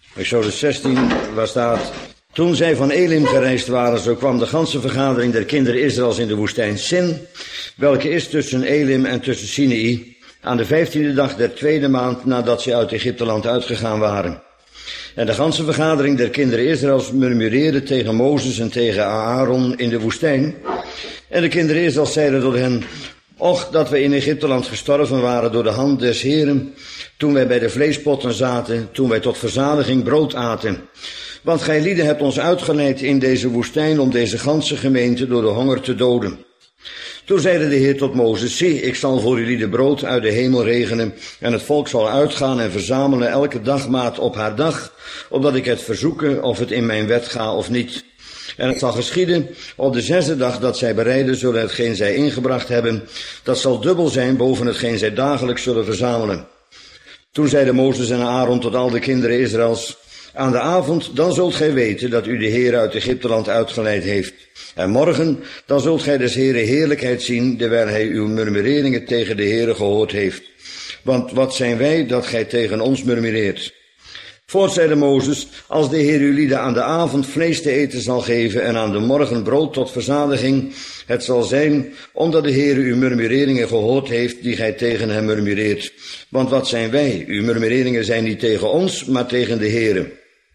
Exodus 16, waar staat: Toen zij van Elim gereisd waren, zo kwam de ganse vergadering der kinderen Israëls in de woestijn Sin, welke is tussen Elim en tussen Sinai, aan de 15e dag der tweede maand nadat zij uit Egypteland uitgegaan waren. En de ganse vergadering der kinderen Israëls murmureerde tegen Mozes en tegen Aaron in de woestijn. En de kinderen Israëls zeiden tot hen: Och, dat wij in Egypteland gestorven waren door de hand des Heren, toen wij bij de vleespotten zaten, toen wij tot verzadiging brood aten. Want gij lieden hebt ons uitgeleid in deze woestijn om deze ganse gemeente door de honger te doden. Toen zeide de Heer tot Mozes: Zie, ik zal voor jullie de brood uit de hemel regenen, en het volk zal uitgaan en verzamelen elke dagmaat op haar dag, opdat ik het verzoeken of het in mijn wet ga of niet. En het zal geschieden op de 6e dag dat zij bereiden zullen hetgeen zij ingebracht hebben, dat zal dubbel zijn boven hetgeen zij dagelijks zullen verzamelen. Toen zeiden Mozes en Aaron tot al de kinderen Israëls: Aan de avond, dan zult gij weten dat u de Heer uit Egypteland uitgeleid heeft. En morgen, dan zult gij des Heere heerlijkheid zien, terwijl hij uw murmureringen tegen de Heere gehoord heeft. Want wat zijn wij dat gij tegen ons murmureert? Voort zeide Mozes: Als de Heer uw lieden aan de avond vlees te eten zal geven en aan de morgen brood tot verzadiging, het zal zijn omdat de Heer uw murmureringen gehoord heeft die gij tegen hem murmureert. Want wat zijn wij? Uw murmureringen zijn niet tegen ons, maar tegen de Heere.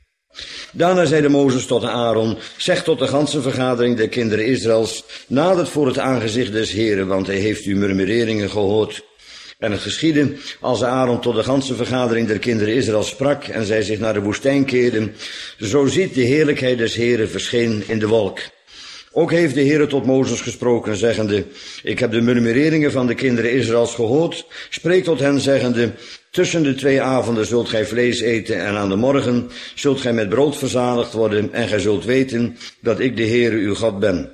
Daarna zeide Mozes tot Aaron: Zeg tot de ganse vergadering der kinderen Israëls: Nadert voor het aangezicht des Heeren, want hij heeft uw murmureringen gehoord. En het geschiedde, als Aaron tot de ganse vergadering der kinderen Israëls sprak en zij zich naar de woestijn keerden, zo ziet de heerlijkheid des Heeren verscheen in de wolk. Ook heeft de Heere tot Mozes gesproken, zeggende: Ik heb de murmureringen van de kinderen Israëls gehoord. Spreek tot hen, zeggende: Tussen de 2 avonden zult gij vlees eten en aan de morgen zult gij met brood verzadigd worden en gij zult weten dat ik de Heere uw God ben.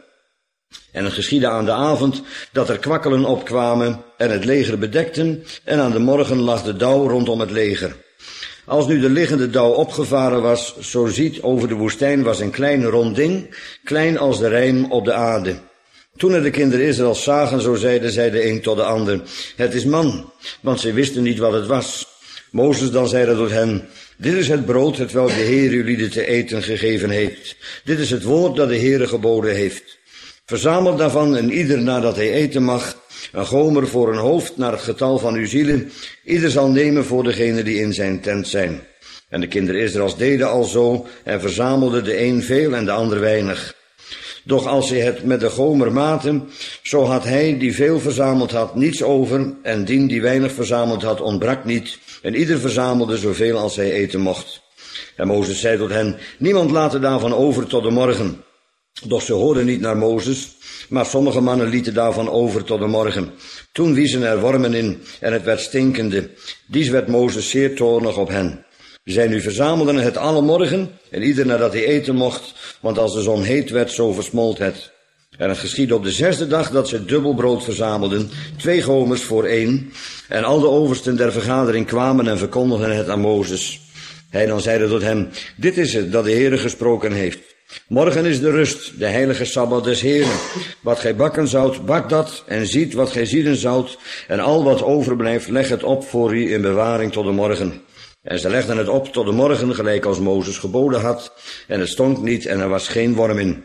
En het geschiedde aan de avond dat er kwakkelen opkwamen en het leger bedekten, en aan de morgen lag de dauw rondom het leger. Als nu de liggende dauw opgevaren was, zo ziet over de woestijn was een klein rond ding, klein als de rijm op de aarde. Toen er de kinderen Israëls zagen, zo zeiden zij de een tot de ander: Het is man, want zij wisten niet wat het was. Mozes dan zeide tot hen: Dit is het brood hetwelk de Heer uw lieden te eten gegeven heeft. Dit is het woord dat de Heere geboden heeft. Verzamel daarvan en ieder nadat hij eten mag, een gomer voor een hoofd naar het getal van uw zielen. Ieder zal nemen voor degene die in zijn tent zijn. En de kinderen Israëls deden alzo en verzamelden de een veel en de ander weinig. Doch als zij het met de gomer maten, zo had hij die veel verzameld had niets over, en dien die weinig verzameld had ontbrak niet, en ieder verzamelde zoveel als hij eten mocht. En Mozes zei tot hen: Niemand laat er daarvan over tot de morgen. Doch ze hoorden niet naar Mozes, maar sommige mannen lieten daarvan over tot de morgen. Toen wiezen er wormen in, en het werd stinkende. Dies werd Mozes zeer toornig op hen. Zij nu verzamelden het alle morgen, en ieder nadat hij eten mocht, want als de zon heet werd, zo versmolt het. En het geschiedde op de 6e dag dat ze dubbel brood verzamelden, 2 gomers voor 1, en al de oversten der vergadering kwamen en verkondigden het aan Mozes. Hij dan zeide tot hem: Dit is het dat de Heere gesproken heeft. Morgen is de rust, de heilige Sabbat des Heeren. Wat gij bakken zoudt, bak dat, en ziet wat gij zieden zoudt, en al wat overblijft, leg het op voor u in bewaring tot de morgen. En ze legden het op tot de morgen, gelijk als Mozes geboden had, en het stonk niet, en er was geen worm in.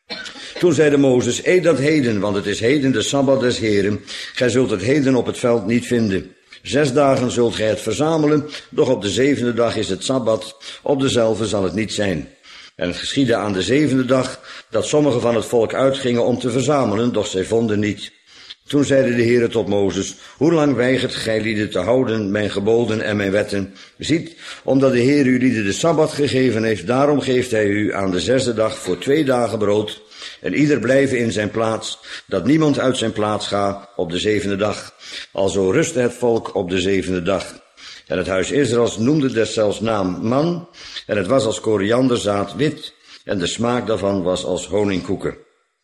Toen zeide Mozes: Eet dat heden, want het is heden de Sabbat des Heeren. Gij zult het heden op het veld niet vinden. 6 dagen zult gij het verzamelen, doch op de 7e dag is het Sabbat, op dezelfde zal het niet zijn. En het geschiedde aan de 7e dag, dat sommigen van het volk uitgingen om te verzamelen, doch zij vonden niet. Toen zeide de Heere tot Mozes: Hoe lang weigert gij lieden te houden mijn geboden en mijn wetten? Ziet, omdat de Heer u lieden de Sabbat gegeven heeft, daarom geeft hij u aan de 6e dag voor 2 dagen brood, en ieder blijven in zijn plaats, dat niemand uit zijn plaats ga op de 7e dag. Alzo rustte het volk op de 7e dag. En het huis Israëls noemde deszelfs naam man, en het was als korianderzaad wit, en de smaak daarvan was als honingkoeken.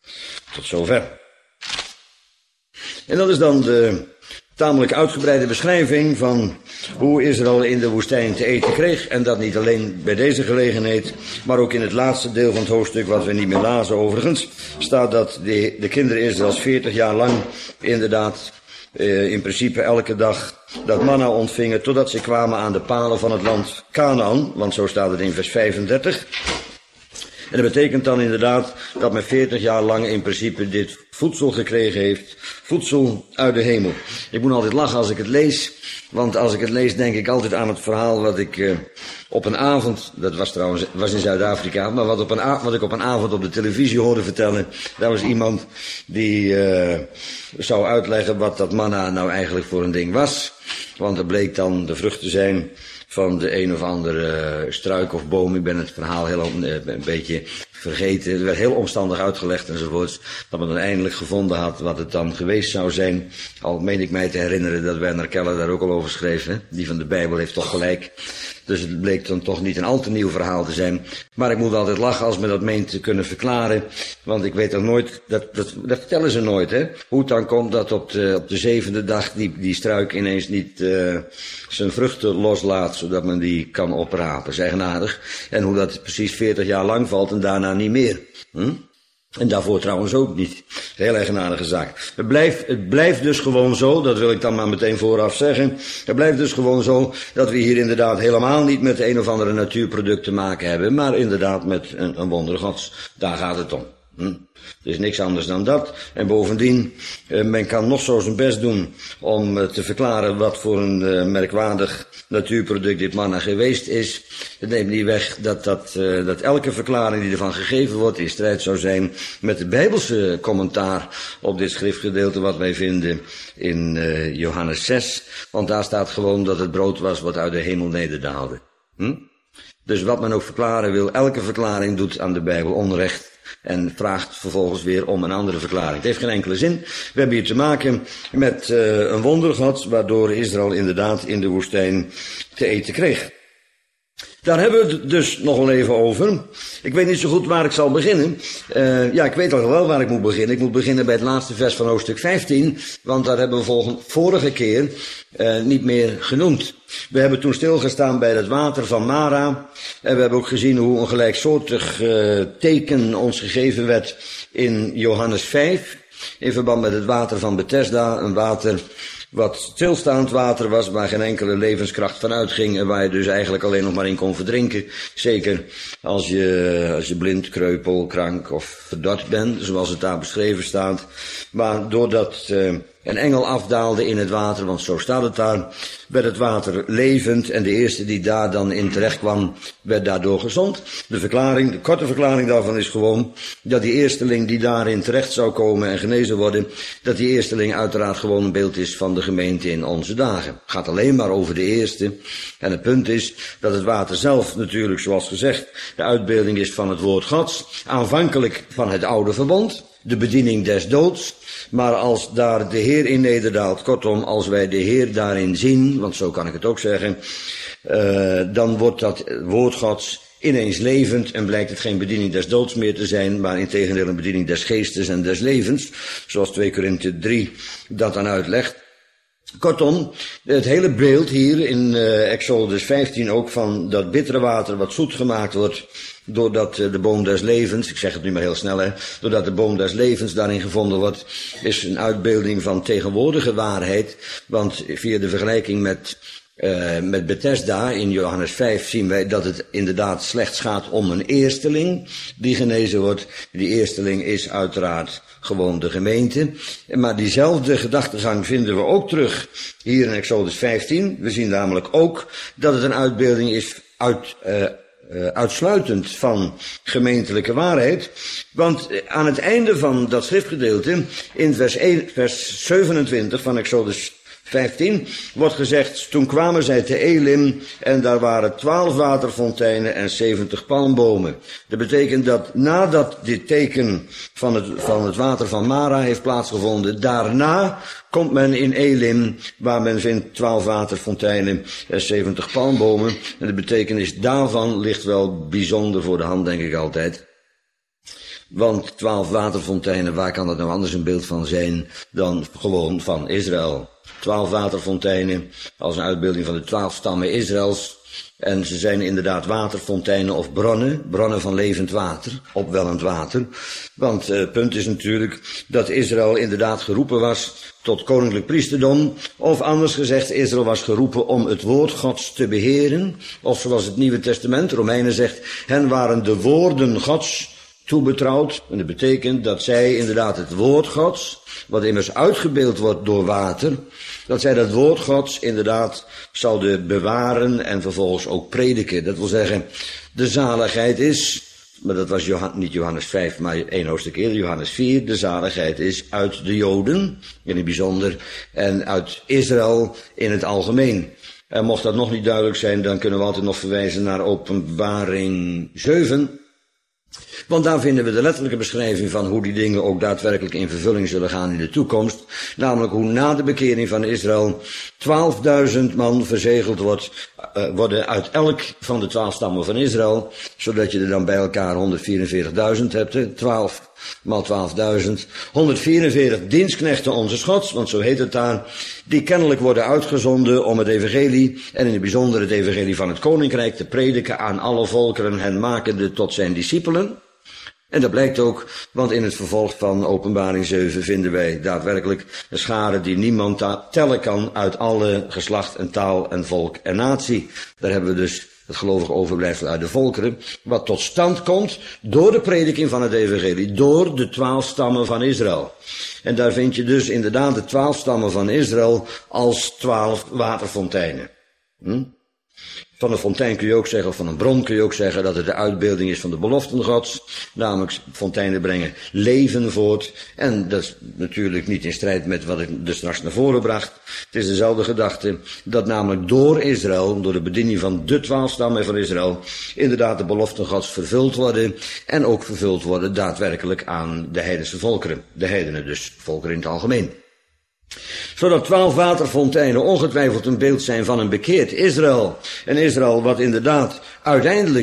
Tot zover. En dat is dan de tamelijk uitgebreide beschrijving van hoe Israël in de woestijn te eten kreeg. En dat niet alleen bij deze gelegenheid, maar ook in het laatste deel van het hoofdstuk, wat we niet meer lazen overigens, staat dat de kinderen Israëls 40 jaar lang inderdaad in principe elke dag dat manna ontvingen totdat ze kwamen aan de palen van het land Canaan, want zo staat het in vers 35. En dat betekent dan inderdaad dat men 40 jaar lang in principe dit voedsel gekregen heeft. Voedsel uit de hemel. Ik moet altijd lachen als ik het lees. Want als ik het lees denk ik altijd aan het verhaal wat ik op een avond, dat was trouwens was in Zuid-Afrika, maar wat ik op een avond op de televisie hoorde vertellen. Daar was iemand die zou uitleggen wat dat manna nou eigenlijk voor een ding was. Want er bleek dan de vrucht te zijn van de een of andere struik of boom. Ik ben het verhaal een beetje vergeten. Het werd heel omstandig uitgelegd enzovoorts. Dat men dan eindelijk gevonden had wat het dan geweest zou zijn. Al meen ik mij te herinneren dat Werner Keller daar ook al over schreef. Hè? Die van de Bijbel heeft toch gelijk. Dus het bleek dan toch niet een al te nieuw verhaal te zijn. Maar ik moet altijd lachen als men dat meent te kunnen verklaren. Want ik weet toch nooit, dat vertellen ze nooit, hè. Hoe het dan komt dat op de 7e dag die struik ineens niet zijn vruchten loslaat, zodat men die kan oprapen. Dat is eigenaardig. En hoe dat precies 40 jaar lang valt en daarna niet meer. En daarvoor trouwens ook niet. Heel eigenaardige zaak. Het blijft dus gewoon zo, dat wil ik dan maar meteen vooraf zeggen. Het blijft dus gewoon zo dat we hier inderdaad helemaal niet met een of andere natuurproduct te maken hebben, maar inderdaad met een wonder Gods. Daar gaat het om. Het is niks anders dan dat. En bovendien, men kan nog zo zijn best doen om te verklaren wat voor een merkwaardig natuurproduct dit manna geweest is. Het neemt niet weg dat elke verklaring die ervan gegeven wordt in strijd zou zijn met de Bijbelse commentaar op dit schriftgedeelte wat wij vinden in Johannes 6. Want daar staat gewoon dat het brood was wat uit de hemel nederdaalde. Dus wat men ook verklaren wil, elke verklaring doet aan de Bijbel onrecht. En vraagt vervolgens weer om een andere verklaring. Het heeft geen enkele zin. We hebben hier te maken met een wondergod, waardoor Israël inderdaad in de woestijn te eten kreeg. Daar hebben we het dus nog wel even over. Ik weet niet zo goed waar ik zal beginnen. Ik weet al wel waar ik moet beginnen. Ik moet beginnen bij het laatste vers van hoofdstuk 15. Want daar hebben we vorige keer niet meer genoemd. We hebben toen stilgestaan bij het water van Mara. En we hebben ook gezien hoe een gelijksoortig teken ons gegeven werd in Johannes 5. In verband met het water van Bethesda. Een water wat stilstaand water was, waar geen enkele levenskracht van uitging en waar je dus eigenlijk alleen nog maar in kon verdrinken. Zeker als je blind, kreupel, krank of verdord bent, zoals het daar beschreven staat. Maar doordat een engel afdaalde in het water, want zo staat het daar, werd het water levend en de eerste die daar dan in terecht kwam, werd daardoor gezond. De korte verklaring daarvan is gewoon dat die eersteling die daarin terecht zou komen en genezen worden, dat die eersteling uiteraard gewoon een beeld is van de gemeente in onze dagen. Het gaat alleen maar over de eerste. En het punt is dat het water zelf natuurlijk, zoals gezegd, de uitbeelding is van het woord Gods, aanvankelijk van het oude verbond, de bediening des doods. Maar als daar de Heer in nederdaalt, kortom, als wij de Heer daarin zien, want zo kan ik het ook zeggen, dan wordt dat woord Gods ineens levend en blijkt het geen bediening des doods meer te zijn, maar integendeel een bediening des geestes en des levens, zoals 2 Korinthe 3 dat dan uitlegt. Kortom, het hele beeld hier in Exodus 15 ook van dat bittere water wat zoet gemaakt wordt, doordat de boom des levens, ik zeg het nu maar heel snel hè, doordat de boom des levens daarin gevonden wordt, is een uitbeelding van tegenwoordige waarheid, want via de vergelijking met Bethesda in Johannes 5 zien wij dat het inderdaad slechts gaat om een eersteling die genezen wordt. Die eersteling is uiteraard gewoon de gemeente. Maar diezelfde gedachtegang vinden we ook terug hier in Exodus 15. We zien namelijk ook dat het een uitbeelding is uitsluitend van gemeentelijke waarheid. Want aan het einde van dat schriftgedeelte, in vers 27 van Exodus 15, wordt gezegd, toen kwamen zij te Elim en daar waren 12 waterfonteinen en 70 palmbomen. Dat betekent dat nadat dit teken van het water van Mara heeft plaatsgevonden, daarna komt men in Elim, waar men vindt 12 waterfonteinen en 70 palmbomen. En de betekenis daarvan ligt wel bijzonder voor de hand, denk ik altijd. Want 12 waterfonteinen, waar kan dat nou anders een beeld van zijn dan gewoon van Israël? 12 waterfonteinen als een uitbeelding van de 12 stammen Israëls. En ze zijn inderdaad waterfonteinen of bronnen van levend water, opwellend water. Want het punt is natuurlijk dat Israël inderdaad geroepen was tot koninklijk priesterdom. Of anders gezegd, Israël was geroepen om het woord Gods te beheren. Of zoals het Nieuwe Testament, Romeinen zegt, hen waren de woorden Gods toebetrouwd. En dat betekent dat zij inderdaad het woord Gods, wat immers uitgebeeld wordt door water, dat zij dat woord Gods inderdaad zouden bewaren en vervolgens ook prediken. Dat wil zeggen, de zaligheid is, maar dat was niet Johannes 5, maar 1 hoofdstuk eerder, Johannes 4, de zaligheid is uit de Joden, in het bijzonder, en uit Israël in het algemeen. En mocht dat nog niet duidelijk zijn, dan kunnen we altijd nog verwijzen naar Openbaring 7. Want daar vinden we de letterlijke beschrijving van hoe die dingen ook daadwerkelijk in vervulling zullen gaan in de toekomst. Namelijk hoe na de bekering van Israël 12.000 man verzegeld worden uit elk van de 12 stammen van Israël. Zodat je er dan bij elkaar 144.000 hebt. 12 maal 12.000. 144 dienstknechten onze Gods, want zo heet het daar. Die kennelijk worden uitgezonden om het evangelie, en in het bijzonder het evangelie van het koninkrijk, te prediken aan alle volkeren, hen makende tot zijn discipelen. En dat blijkt ook, want in het vervolg van Openbaring 7 vinden wij daadwerkelijk een schare die niemand tellen kan uit alle geslacht en taal en volk en natie. Daar hebben we dus het gelovige overblijfsel uit de volkeren, wat tot stand komt door de prediking van het evangelie, door de 12 stammen van Israël. En daar vind je dus inderdaad de 12 stammen van Israël als 12 waterfonteinen. Van een fontein kun je ook zeggen, of van een bron kun je ook zeggen dat het de uitbeelding is van de beloften Gods. Namelijk, fonteinen brengen leven voort. En dat is natuurlijk niet in strijd met wat ik dus straks naar voren bracht. Het is dezelfde gedachte dat namelijk door Israël, door de bediening van de 12 stammen van Israël, inderdaad de beloften Gods vervuld worden. En ook vervuld worden daadwerkelijk aan de heidense volkeren. De heidenen dus, volkeren in het algemeen. Zodat 12 waterfonteinen ongetwijfeld een beeld zijn van een bekeerd Israël. En Israël wat inderdaad uiteindelijk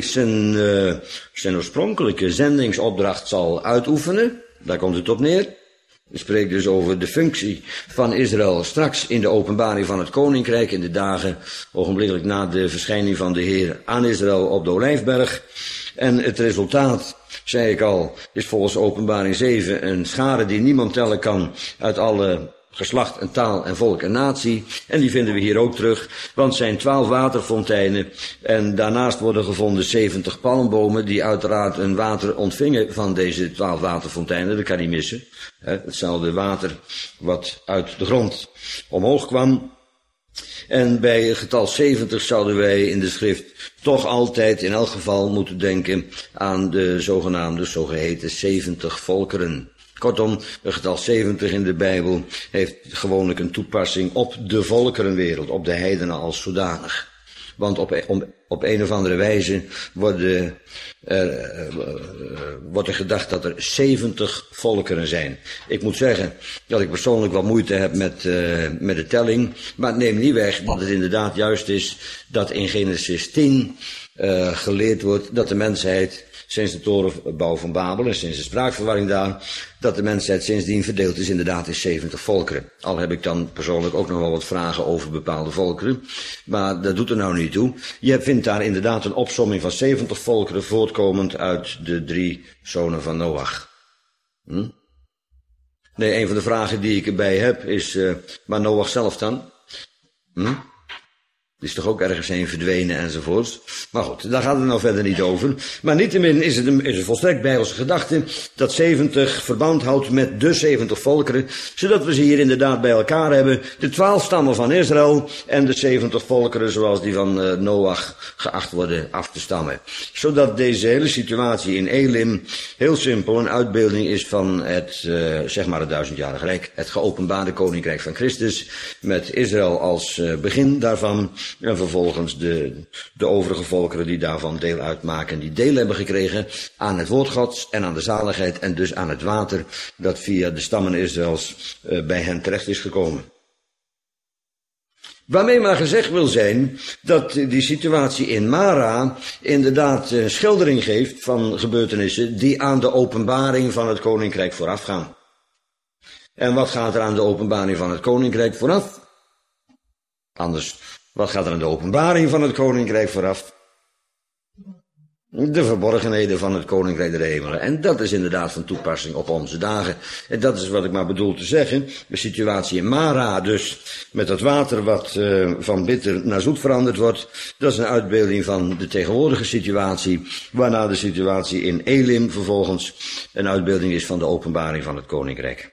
zijn oorspronkelijke zendingsopdracht zal uitoefenen. Daar komt het op neer. We spreken dus over de functie van Israël straks in de openbaring van het koninkrijk in de dagen ogenblikkelijk na de verschijning van de Heer aan Israël op de Olijfberg. En het resultaat, zei ik al, is volgens Openbaring 7 een schare die niemand tellen kan uit alle geslacht en taal en volk en natie. En die vinden we hier ook terug, want het zijn 12 waterfonteinen en daarnaast worden gevonden 70 palmbomen die uiteraard een water ontvingen van deze 12 waterfonteinen. Dat kan niet missen. Hetzelfde water wat uit de grond omhoog kwam. En bij het getal 70 zouden wij in de schrift toch altijd in elk geval moeten denken aan de zogenaamde, zogeheten 70 volkeren. Kortom, het getal 70 in de Bijbel heeft gewoonlijk een toepassing op de volkerenwereld, op de heidenen als zodanig. Want op een of andere wijze wordt er gedacht dat er 70 volkeren zijn. Ik moet zeggen dat ik persoonlijk wat moeite heb met de telling, maar het neemt niet weg dat het inderdaad juist is dat in Genesis 10 geleerd wordt dat de mensheid sinds de torenbouw van Babel en sinds de spraakverwarring daar, dat de mensheid sindsdien verdeeld is inderdaad in 70 volkeren. Al heb ik dan persoonlijk ook nog wel wat vragen over bepaalde volkeren, maar dat doet er nou niet toe. Je vindt daar inderdaad een opsomming van 70 volkeren voortkomend uit de 3 zonen van Noach. Nee, een van de vragen die ik erbij heb is, maar Noach zelf dan? Die is toch ook ergens heen verdwenen enzovoorts. Maar goed, daar gaat het nou verder niet over. Maar niettemin is het volstrekt bijbelse gedachte dat 70 verband houdt met de 70 volkeren, zodat we ze hier inderdaad bij elkaar hebben. De 12 stammen van Israël en de 70 volkeren zoals die van Noach geacht worden af te stammen. Zodat deze hele situatie in Elim heel simpel een uitbeelding is van het, zeg maar het 1000-jarig rijk. Het geopenbaarde koninkrijk van Christus met Israël als begin daarvan. En vervolgens de overige volkeren die daarvan deel uitmaken, die deel hebben gekregen aan het woord Gods en aan de zaligheid en dus aan het water dat via de stammen Israëls bij hen terecht is gekomen. Waarmee maar gezegd wil zijn dat die situatie in Mara inderdaad een schildering geeft van gebeurtenissen die aan de openbaring van het koninkrijk voorafgaan. En wat gaat er aan de openbaring van het koninkrijk vooraf? Anders Wat gaat er aan de openbaring van het koninkrijk vooraf? De verborgenheden van het koninkrijk der hemelen. En dat is inderdaad van toepassing op onze dagen. En dat is wat ik maar bedoel te zeggen. De situatie in Mara dus, met dat water wat van bitter naar zoet veranderd wordt. Dat is een uitbeelding van de tegenwoordige situatie. Waarna de situatie in Elim vervolgens een uitbeelding is van de openbaring van het koninkrijk.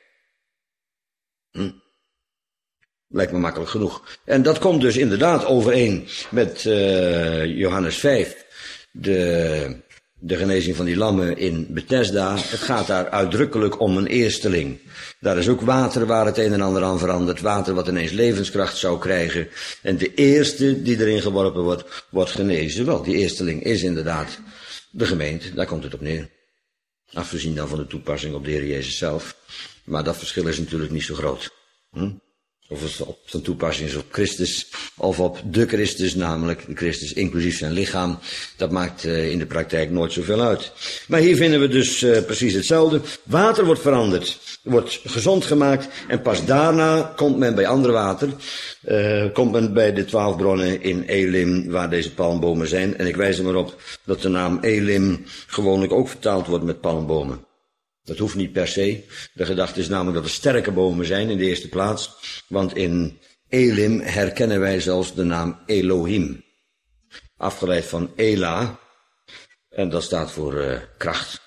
Lijkt me makkelijk genoeg. En dat komt dus inderdaad overeen met Johannes 5. De genezing van die lammen in Bethesda. Het gaat daar uitdrukkelijk om een eersteling. Daar is ook water waar het een en ander aan verandert. Water wat ineens levenskracht zou krijgen. En de eerste die erin geworpen wordt, wordt genezen. Wel, die eersteling is inderdaad de gemeente. Daar komt het op neer. Afgezien dan van de toepassing op de Heer Jezus zelf. Maar dat verschil is natuurlijk niet zo groot. Of het op zijn toepassing is op Christus of op de Christus, namelijk de Christus inclusief zijn lichaam. Dat maakt in de praktijk nooit zoveel uit. Maar hier vinden we dus precies hetzelfde. Water wordt veranderd, wordt gezond gemaakt en pas daarna komt men bij ander water. Komt men bij de 12 bronnen in Elim waar deze palmbomen zijn. En ik wijs er maar op dat de naam Elim gewoonlijk ook vertaald wordt met palmbomen. Dat hoeft niet per se. De gedachte is namelijk dat er sterke bomen zijn in de eerste plaats. Want in Elim herkennen wij zelfs de naam Elohim. Afgeleid van Ela. En dat staat voor kracht.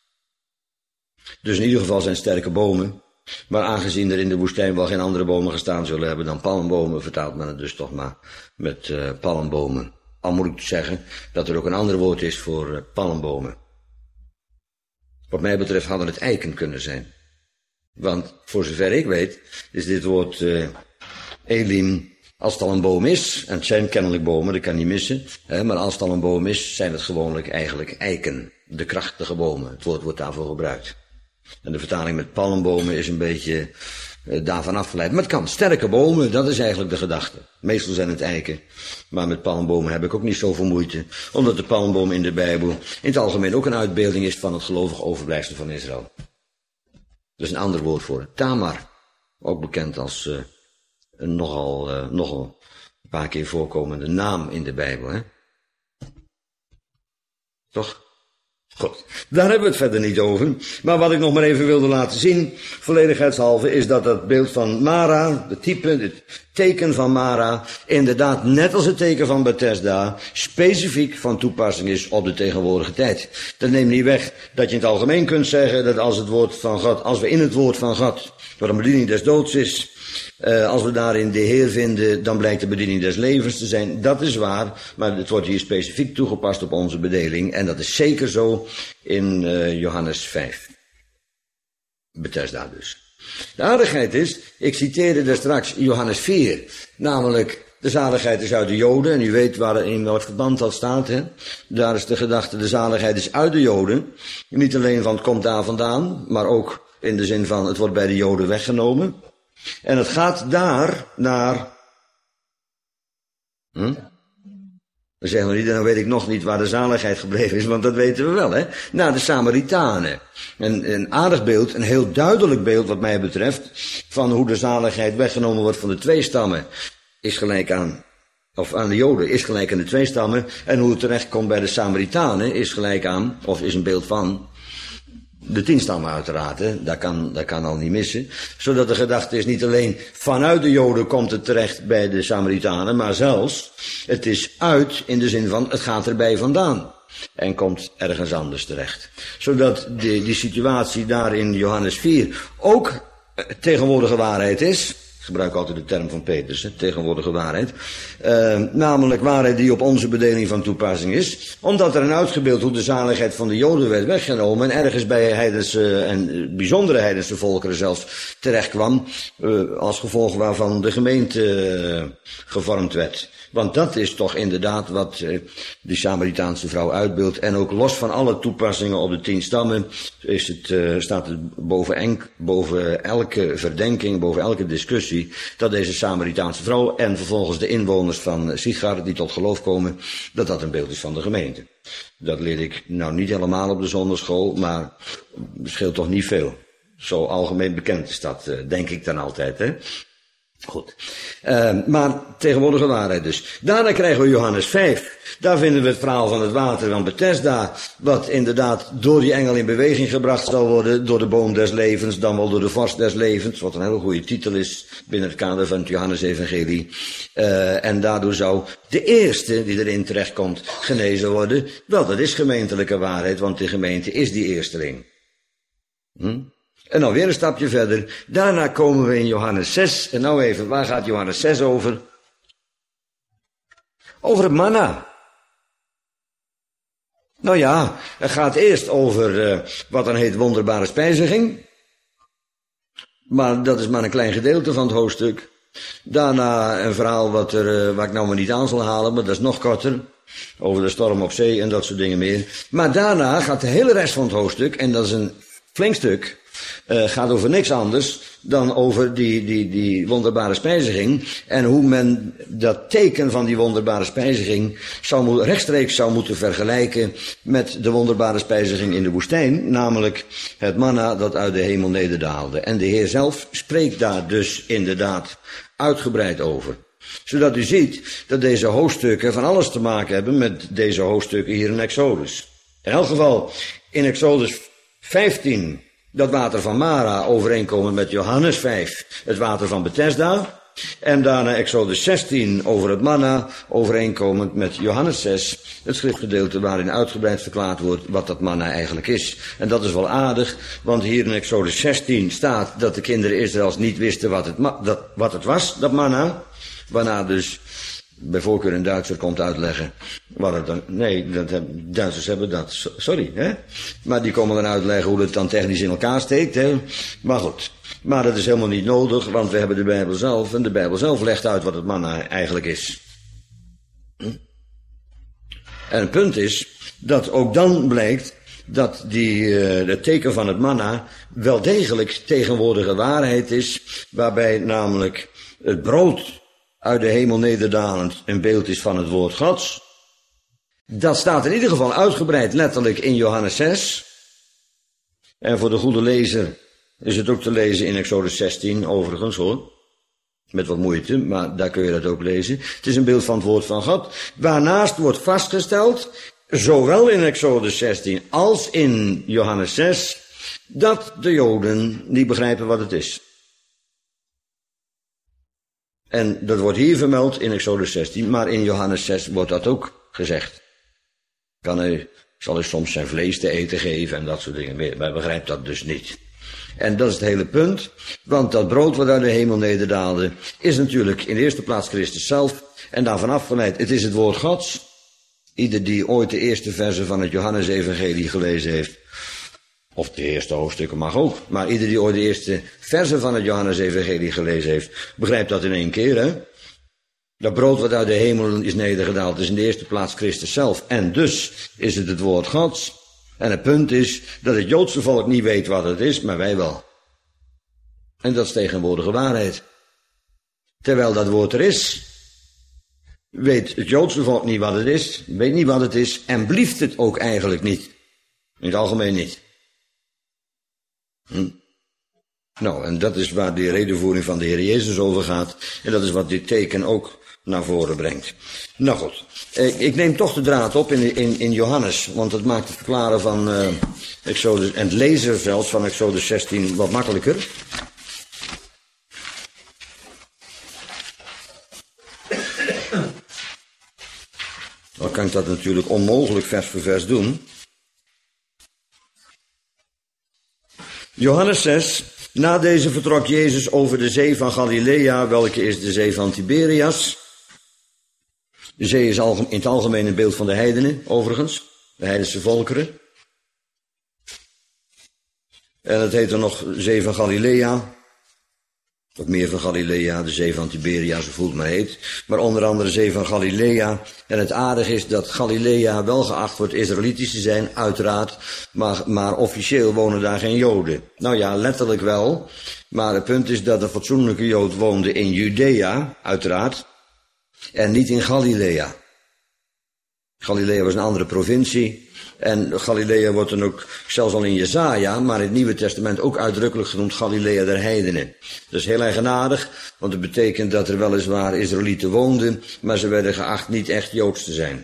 Dus in ieder geval zijn sterke bomen. Maar aangezien er in de woestijn wel geen andere bomen gestaan zullen hebben dan palmbomen, vertaalt men het dus toch maar met palmbomen. Al moet ik zeggen dat er ook een ander woord is voor palmbomen. Wat mij betreft hadden het eiken kunnen zijn. Want voor zover ik weet is dit woord Elim, als het al een boom is, en het zijn kennelijk bomen, dat kan niet missen, maar als het al een boom is, zijn het gewoonlijk eigenlijk eiken, de krachtige bomen. Het woord wordt daarvoor gebruikt. En de vertaling met palmbomen is een beetje daarvan afgeleid. Maar het kan, sterke bomen, dat is eigenlijk de gedachte. Meestal zijn het eiken, maar met palmbomen heb ik ook niet zoveel moeite, omdat de palmboom in de Bijbel in het algemeen ook een uitbeelding is van het gelovig overblijfsel van Israël. Dat is een ander woord voor het. Tamar, ook bekend als een nogal een paar keer voorkomende naam in de Bijbel, hè? Toch? Goed, daar hebben we het verder niet over. Maar wat ik nog maar even wilde laten zien, volledigheidshalve, is dat dat beeld van Mara, de type, het teken van Mara, inderdaad net als het teken van Bethesda, specifiek van toepassing is op de tegenwoordige tijd. Dat neemt niet weg dat je in het algemeen kunt zeggen dat als het woord van God, als we in het woord van God, wat een bediening des doods is, als we daarin de Heer vinden, dan blijkt de bediening des levens te zijn. Dat is waar, maar het wordt hier specifiek toegepast op onze bedeling. En dat is zeker zo in Johannes 5. Bethesda dus. De aardigheid is, ik citeerde daar straks Johannes 4, namelijk de zaligheid is uit de Joden. En u weet in welk verband dat staat. Hè? Daar is de gedachte, de zaligheid is uit de Joden. Niet alleen van het komt daar vandaan, maar ook in de zin van het wordt bij de Joden weggenomen. En het gaat daar naar... Dan zeggen we niet, dan weet ik nog niet waar de zaligheid gebleven is, want dat weten we wel, hè. Naar de Samaritanen. Een aardig beeld, een heel duidelijk beeld wat mij betreft, van hoe de zaligheid weggenomen wordt van de twee stammen, is gelijk aan de Joden, is gelijk aan de twee stammen, en hoe het terechtkomt bij de Samaritanen, is gelijk aan, of is een beeld van... de 10 stammen uiteraard, hè? Dat kan al niet missen. Zodat de gedachte is niet alleen vanuit de Joden komt het terecht bij de Samaritanen, maar zelfs het is uit in de zin van het gaat erbij vandaan. En komt ergens anders terecht. Zodat die situatie daar in Johannes 4 ook tegenwoordige waarheid is. Ik gebruik altijd de term van Petrus, tegenwoordige waarheid. Namelijk waarheid die op onze bedeling van toepassing is. Omdat er een uitgebeeld hoe de zaligheid van de Joden werd weggenomen. En ergens bij heidense en bijzondere heidense volkeren zelfs terecht kwam. Als gevolg waarvan de gemeente gevormd werd. Want dat is toch inderdaad wat die Samaritaanse vrouw uitbeeldt. En ook los van alle toepassingen op de 10 stammen staat het boven elke verdenking, boven elke discussie, dat deze Samaritaanse vrouw en vervolgens de inwoners van Sichar die tot geloof komen, dat een beeld is van de gemeente. Dat leer ik nou niet helemaal op de zonderschool, maar het scheelt toch niet veel. Zo algemeen bekend is dat, denk ik dan altijd, hè. Goed. Maar tegenwoordige waarheid dus. Daarna krijgen we Johannes 5. Daar vinden we het verhaal van het water van Bethesda, wat inderdaad door die engel in beweging gebracht zal worden, door de boom des levens, dan wel door de vorst des levens, wat een hele goede titel is binnen het kader van het Johannes-evangelie. En daardoor zou de eerste die erin terechtkomt genezen worden. Wel, dat is gemeentelijke waarheid, want de gemeente is die eersteling. En dan weer een stapje verder. Daarna komen we in Johannes 6. En nou even, waar gaat Johannes 6 over? Over het manna. Nou ja, het gaat eerst over wat dan heet wonderbare spijziging. Maar dat is maar een klein gedeelte van het hoofdstuk. Daarna een verhaal waar ik nou maar niet aan zal halen, maar dat is nog korter. Over de storm op zee en dat soort dingen meer. Maar daarna gaat de hele rest van het hoofdstuk, en dat is een flink stuk, gaat over niks anders dan over die wonderbare spijziging. En hoe men dat teken van die wonderbare spijziging rechtstreeks zou moeten vergelijken met de wonderbare spijziging in de woestijn. Namelijk het manna dat uit de hemel nederdaalde. En de Heer zelf spreekt daar dus inderdaad uitgebreid over. Zodat u ziet dat deze hoofdstukken van alles te maken hebben met deze hoofdstukken hier in Exodus. In elk geval in Exodus 15... dat water van Mara overeenkomend met Johannes 5, het water van Bethesda. En daarna Exodus 16 over het manna, overeenkomend met Johannes 6, het schriftgedeelte waarin uitgebreid verklaard wordt wat dat manna eigenlijk is. En dat is wel aardig, want hier in Exodus 16 staat dat de kinderen Israëls niet wisten wat het was, dat manna. Waarna dus bij voorkeur een Duitser komt uitleggen wat het dan... Nee, Duitsers hebben dat, sorry, hè. Maar die komen dan uitleggen hoe het dan technisch in elkaar steekt, hè. Maar goed, maar dat is helemaal niet nodig, want we hebben de Bijbel zelf, en de Bijbel zelf legt uit wat het manna eigenlijk is. En het punt is dat ook dan blijkt dat het teken van het manna wel degelijk tegenwoordige waarheid is, waarbij namelijk het brood uit de hemel nederdalend een beeld is van het woord Gods. Dat staat in ieder geval uitgebreid letterlijk in Johannes 6. En voor de goede lezer is het ook te lezen in Exodus 16 overigens hoor. Met wat moeite, maar daar kun je dat ook lezen. Het is een beeld van het woord van God. Waarnaast wordt vastgesteld, zowel in Exodus 16 als in Johannes 6, dat de Joden niet begrijpen wat het is. En dat wordt hier vermeld in Exodus 16, maar in Johannes 6 wordt dat ook gezegd. Zal hij soms zijn vlees te eten geven en dat soort dingen meer, maar hij begrijpt dat dus niet. En dat is het hele punt, want dat brood wat uit de hemel nederdaalde is natuurlijk in de eerste plaats Christus zelf en daarvan afgeleid, het is het woord Gods. Ieder die ooit de eerste versen van het Johannes-evangelie gelezen heeft, of de eerste hoofdstukken mag ook, maar ieder die ooit de eerste versen van het Johannes-evangelie gelezen heeft, begrijpt dat in één keer, hè. Dat brood wat uit de hemel is nedergedaald is in de eerste plaats Christus zelf. En dus is het het woord Gods. En het punt is dat het Joodse volk niet weet wat het is, maar wij wel. En dat is tegenwoordige waarheid. Terwijl dat woord er is, weet het Joodse volk niet wat het is, weet niet wat het is en blieft het ook eigenlijk niet. In het algemeen niet. Nou, en dat is waar de redenvoering van de Heer Jezus over gaat. En dat is wat dit teken ook naar voren brengt. Nou goed, ik neem toch de draad op in Johannes, want dat maakt het verklaren van Exodus en het lezen zelfs van Exodus 16 wat makkelijker. Dan kan ik dat natuurlijk onmogelijk vers voor vers doen. Johannes 6. Na deze vertrok Jezus over de zee van Galilea, welke is de zee van Tiberias. De zee is in het algemeen een beeld van de heidenen, overigens. De heidense volkeren. En het heet dan nog zee van Galilea. Of meer van Galilea, de zee van Tiberias, zo voelt het maar heet. Maar onder andere zee van Galilea. En het aardige is dat Galilea wel geacht wordt Israëlitisch te zijn, uiteraard. Maar officieel wonen daar geen Joden. Nou ja, letterlijk wel. Maar het punt is dat een fatsoenlijke Jood woonde in Judea, uiteraard. En niet in Galilea. Galilea was een andere provincie. En Galilea wordt dan ook, zelfs al in Jesaja, maar in het Nieuwe Testament ook uitdrukkelijk genoemd Galilea der heidenen. Dat is heel eigenaardig, want het betekent dat er weliswaar Israëlieten woonden, maar ze werden geacht niet echt Joods te zijn.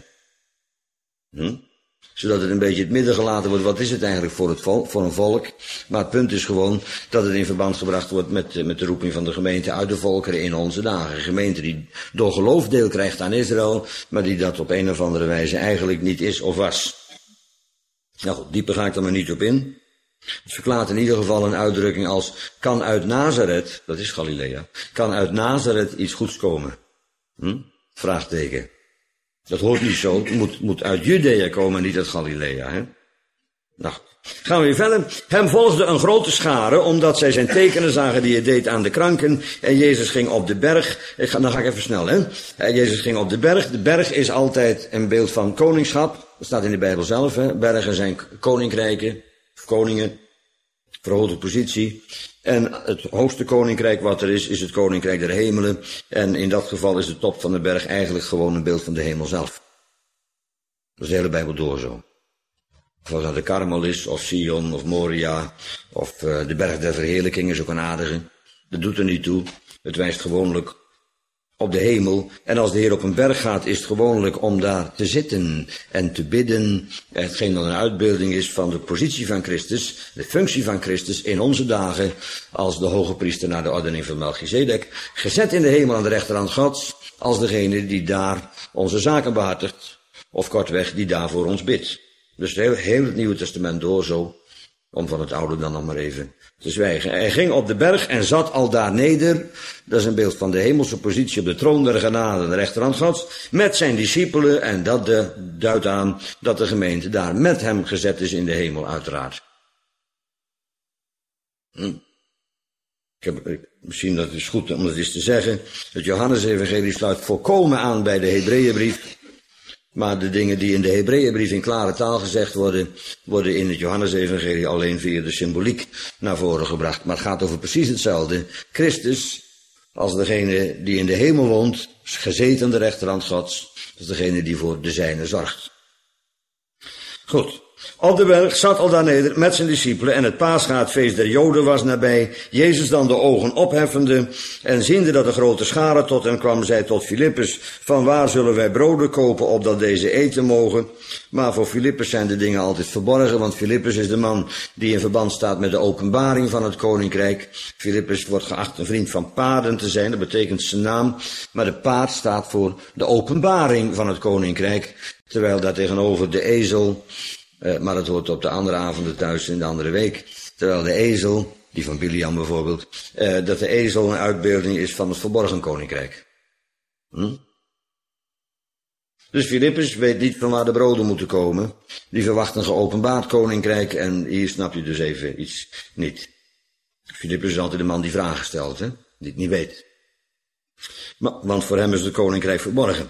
Zodat het een beetje het midden gelaten wordt, wat is het eigenlijk voor een volk? Maar het punt is gewoon dat het in verband gebracht wordt met de roeping van de gemeente uit de volkeren in onze dagen. Een gemeente die door geloof deel krijgt aan Israël, maar die dat op een of andere wijze eigenlijk niet is of was. Nou goed, dieper ga ik er maar niet op in. Het verklaart in ieder geval een uitdrukking als, kan uit Nazareth, dat is Galilea, kan uit Nazareth iets goeds komen? Vraagteken. Dat hoort niet zo, het moet uit Judea komen, niet uit Galilea. Hè? Nou, gaan we weer verder. Hem volgde een grote schare, omdat zij zijn tekenen zagen die hij deed aan de kranken. En Jezus ging op de berg. Dan ga ik even snel, hè. Jezus ging op de berg. De berg is altijd een beeld van koningschap. Dat staat in de Bijbel zelf, hè. Bergen zijn koninkrijken, of koningen, verhoogde positie. En het hoogste koninkrijk wat er is het koninkrijk der hemelen. En in dat geval is de top van de berg eigenlijk gewoon een beeld van de hemel zelf. Dat is de hele Bijbel door zo. Of als dat de Karmel is, of Sion, of Moria, of de berg der verheerlijking is ook een aardige. Dat doet er niet toe. Het wijst gewoonlijk op de hemel. En als de Heer op een berg gaat, is het gewoonlijk om daar te zitten en te bidden. Hetgeen dan een uitbeelding is van de positie van Christus, de functie van Christus in onze dagen, als de hoge priester naar de ordening van Melchizedek, gezet in de hemel aan de rechterhand Gods, als degene die daar onze zaken behartigt, of kortweg die daar voor ons bidt. Dus heel het Nieuwe Testament door zo, om van het Oude dan nog maar even te zwijgen. Hij ging op de berg en zat al daar neder. Dat is een beeld van de hemelse positie op de troon der genade aan de rechterhand Gods, met zijn discipelen, en dat duidt aan dat de gemeente daar met hem gezet is in de hemel, uiteraard. Misschien dat het is goed om het eens te zeggen. Het Johannesevangelie sluit volkomen aan bij de Hebreeënbrief. Maar de dingen die in de Hebreeënbrief in klare taal gezegd worden in het Johannesevangelie alleen via de symboliek naar voren gebracht. Maar het gaat over precies hetzelfde. Christus, als degene die in de hemel woont, is gezeten aan de rechterhand Gods, als degene die voor de zijnen zorgt. Goed. Op de berg zat al daar neder met zijn discipelen en het Paasgaatfeest der Joden was nabij. Jezus dan de ogen opheffende en ziende dat de grote schare tot hem kwam, zei tot Filippus, van waar zullen wij broden kopen opdat deze eten mogen? Maar voor Filippus zijn de dingen altijd verborgen, want Filippus is de man die in verband staat met de openbaring van het koninkrijk. Filippus wordt geacht een vriend van paarden te zijn, dat betekent zijn naam, maar de paard staat voor de openbaring van het koninkrijk, terwijl daar tegenover de ezel, maar dat hoort op de andere avonden thuis in de andere week. Terwijl de ezel, die van Biliam bijvoorbeeld, dat de ezel een uitbeelding is van het verborgen koninkrijk. Dus Filippus weet niet van waar de broden moeten komen. Die verwacht een geopenbaard koninkrijk en hier snap je dus even iets niet. Filippus is altijd de man die vragen stelt, hè? Die het niet weet. Want voor hem is het koninkrijk verborgen.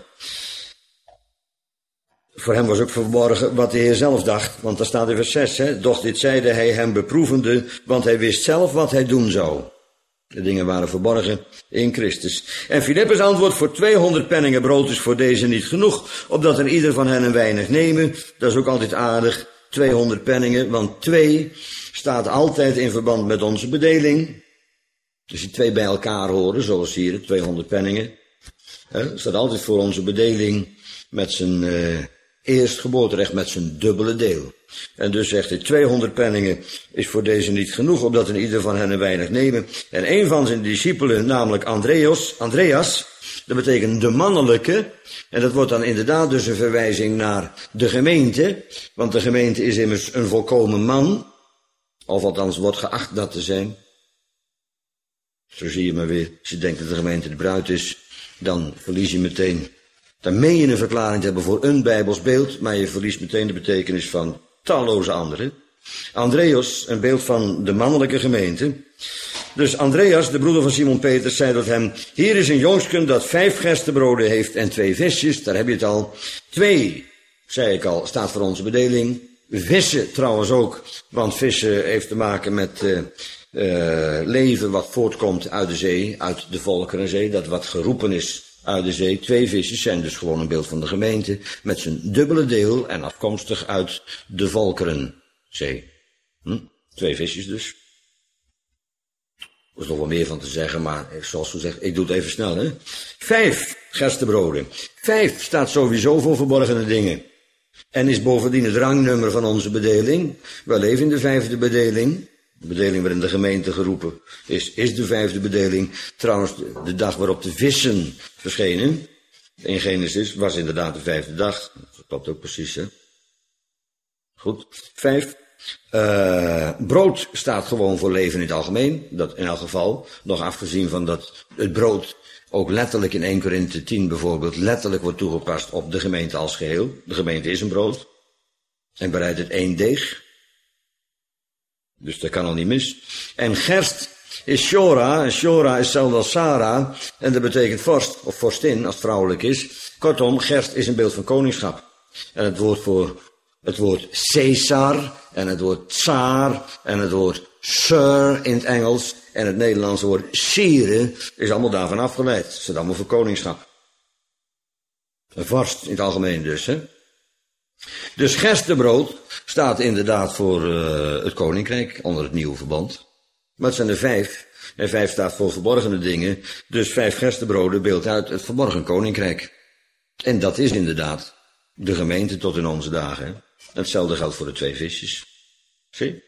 Voor hem was ook verborgen wat de Heer zelf dacht, want daar staat in vers 6, hè. Doch dit zeide hij hem beproevende, want hij wist zelf wat hij doen zou. De dingen waren verborgen in Christus. En Filippus antwoordt, voor 200 penningen brood is voor deze niet genoeg, opdat er ieder van hen een weinig nemen. Dat is ook altijd aardig, 200 penningen, want 2 staat altijd in verband met onze bedeling. Dus die 2 bij elkaar horen, zoals hier, 200 penningen. Staat altijd voor onze bedeling met zijn eerstgeboorterecht, met zijn dubbele deel. En dus zegt hij, 200 penningen is voor deze niet genoeg, opdat er ieder van hen een weinig nemen. En een van zijn discipelen, namelijk Andreas, dat betekent de mannelijke, en dat wordt dan inderdaad dus een verwijzing naar de gemeente, want de gemeente is immers een volkomen man, of althans wordt geacht dat te zijn. Zo zie je maar weer, als je denkt dat de gemeente de bruid is, dan verlies je meteen, dan meen je een verklaring te hebben voor een Bijbels beeld, maar je verliest meteen de betekenis van talloze anderen. Andreas, een beeld van de mannelijke gemeente. Dus Andreas, de broeder van Simon Petrus, zei tot hem, hier is een jongsken dat 5 gerstebroden heeft en 2 visjes, daar heb je het al. 2, zei ik al, staat voor onze bedeling. Vissen trouwens ook, want vissen heeft te maken met leven wat voortkomt uit de zee, uit de Volkerenzee, dat wat geroepen is uit de zee. 2 visjes zijn dus gewoon een beeld van de gemeente, met zijn dubbele deel en afkomstig uit de Volkerenzee. 2 visjes dus. Er is nog wel meer van te zeggen, maar zoals gezegd, ik doe het even snel, hè. 5 gerstebroden. 5 staat sowieso voor verborgene dingen. En is bovendien het rangnummer van onze bedeling. Wij leven in de 5e bedeling. De bedeling waarin de gemeente geroepen is de 5e bedeling. Trouwens, de dag waarop de vissen verschenen in Genesis was inderdaad de 5e dag. Dat klopt ook precies, hè. Goed. 5. Brood staat gewoon voor leven in het algemeen. Dat in elk geval, nog afgezien van dat het brood ook letterlijk in 1 Korinthe 10 bijvoorbeeld letterlijk wordt toegepast op de gemeente als geheel. De gemeente is een brood en bereidt het 1 deeg. Dus dat kan al niet mis. En gerst is Shora, en Shora is hetzelfde als Sarah, en dat betekent vorst, of vorstin, als het vrouwelijk is. Kortom, gerst is een beeld van koningschap. En het woord Caesar, en het woord Tsaar, en het woord Sir in het Engels, en het Nederlandse woord Sire, is allemaal daarvan afgeleid. Het staat allemaal voor koningschap. Een vorst in het algemeen dus, hè. Dus gerstebrood staat inderdaad voor het koninkrijk, onder het nieuwe verbond. Maar het zijn er 5. En 5 staat voor verborgene dingen. Dus 5 gerstebroden beeldt uit het verborgen koninkrijk. En dat is inderdaad de gemeente tot in onze dagen. Hè? Hetzelfde geldt voor de 2 visjes. Zie?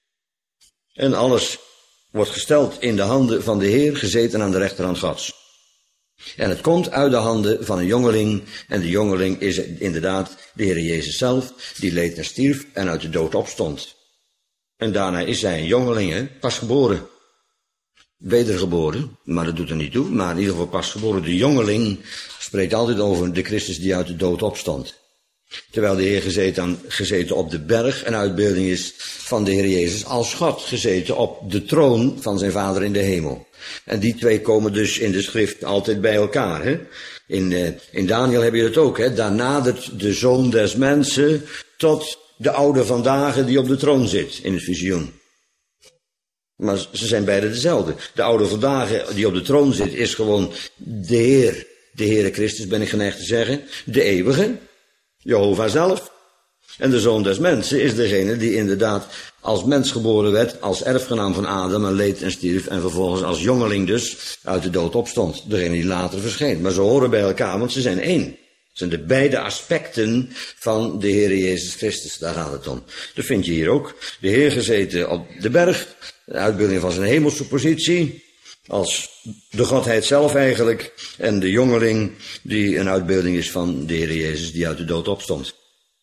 En alles wordt gesteld in de handen van de Heer, gezeten aan de rechterhand Gods. En het komt uit de handen van een jongeling. En de jongeling is inderdaad de Heer Jezus zelf, die leed en stierf en uit de dood opstond. En daarna is hij een jongeling, hè? Pas geboren. Wedergeboren, maar dat doet er niet toe. Maar in ieder geval pas geboren. De jongeling spreekt altijd over de Christus die uit de dood opstond. Terwijl de Heer gezeten op de berg een uitbeelding is van de Heer Jezus als God, gezeten op de troon van zijn Vader in de hemel. En die 2 komen dus in de schrift altijd bij elkaar. Hè? In Daniel heb je het ook. Hè? Daar nadert de Zoon des Mensen tot de oude van dagen die op de troon zit in het visioen. Maar ze zijn beide dezelfde. De oude van dagen die op de troon zit is gewoon de Heer. De Heere Christus ben ik geneigd te zeggen. De eeuwige. Jehovah zelf. En de Zoon des Mensen is degene die inderdaad als mens geboren werd, als erfgenaam van Adam en leed en stierf en vervolgens als jongeling dus uit de dood opstond. Degene die later verscheen. Maar ze horen bij elkaar, want ze zijn één. Het zijn de beide aspecten van de Heer Jezus Christus. Daar gaat het om. Dat vind je hier ook. De Heer gezeten op de berg, de uitbeelding van zijn hemelse positie, als de Godheid zelf eigenlijk, en de jongeling die een uitbeelding is van de Heer Jezus die uit de dood opstond.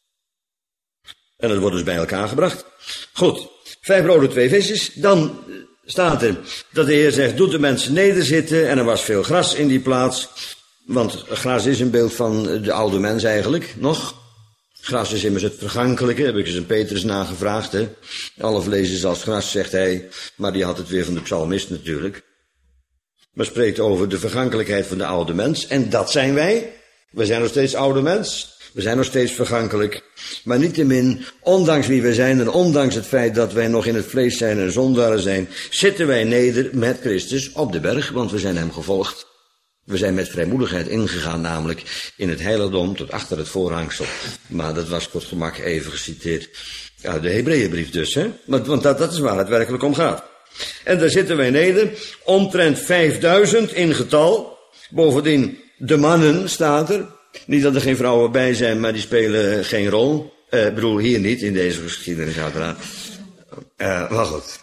En dat wordt dus bij elkaar gebracht. Goed, 5 broden, 2 visjes. Dan staat er dat de Heer zegt, doet de mensen nederzitten. En er was veel gras in die plaats. Want gras is een beeld van de oude mens eigenlijk, nog. Gras is immers het vergankelijke, heb ik eens aan Petrus nagevraagd. Hè. Alle vlees is als gras, zegt hij. Maar die had het weer van de psalmist natuurlijk. Maar spreekt over de vergankelijkheid van de oude mens. En dat zijn wij. We zijn nog steeds oude mens. We zijn nog steeds vergankelijk. Maar niettemin, ondanks wie we zijn en ondanks het feit dat wij nog in het vlees zijn en zondaren zijn, zitten wij neder met Christus op de berg, want we zijn hem gevolgd. We zijn met vrijmoedigheid ingegaan, namelijk in het heiligdom tot achter het voorhangsel. Maar dat was kort gemak even geciteerd uit de Hebreeënbrief dus, hè? Want dat is waar het werkelijk om gaat. En daar zitten wij neder, omtrent 5000 in getal. Bovendien, de mannen staat er. Niet dat er geen vrouwen bij zijn, maar die spelen geen rol. Ik bedoel, hier niet, in deze geschiedenis uiteraard. Maar goed.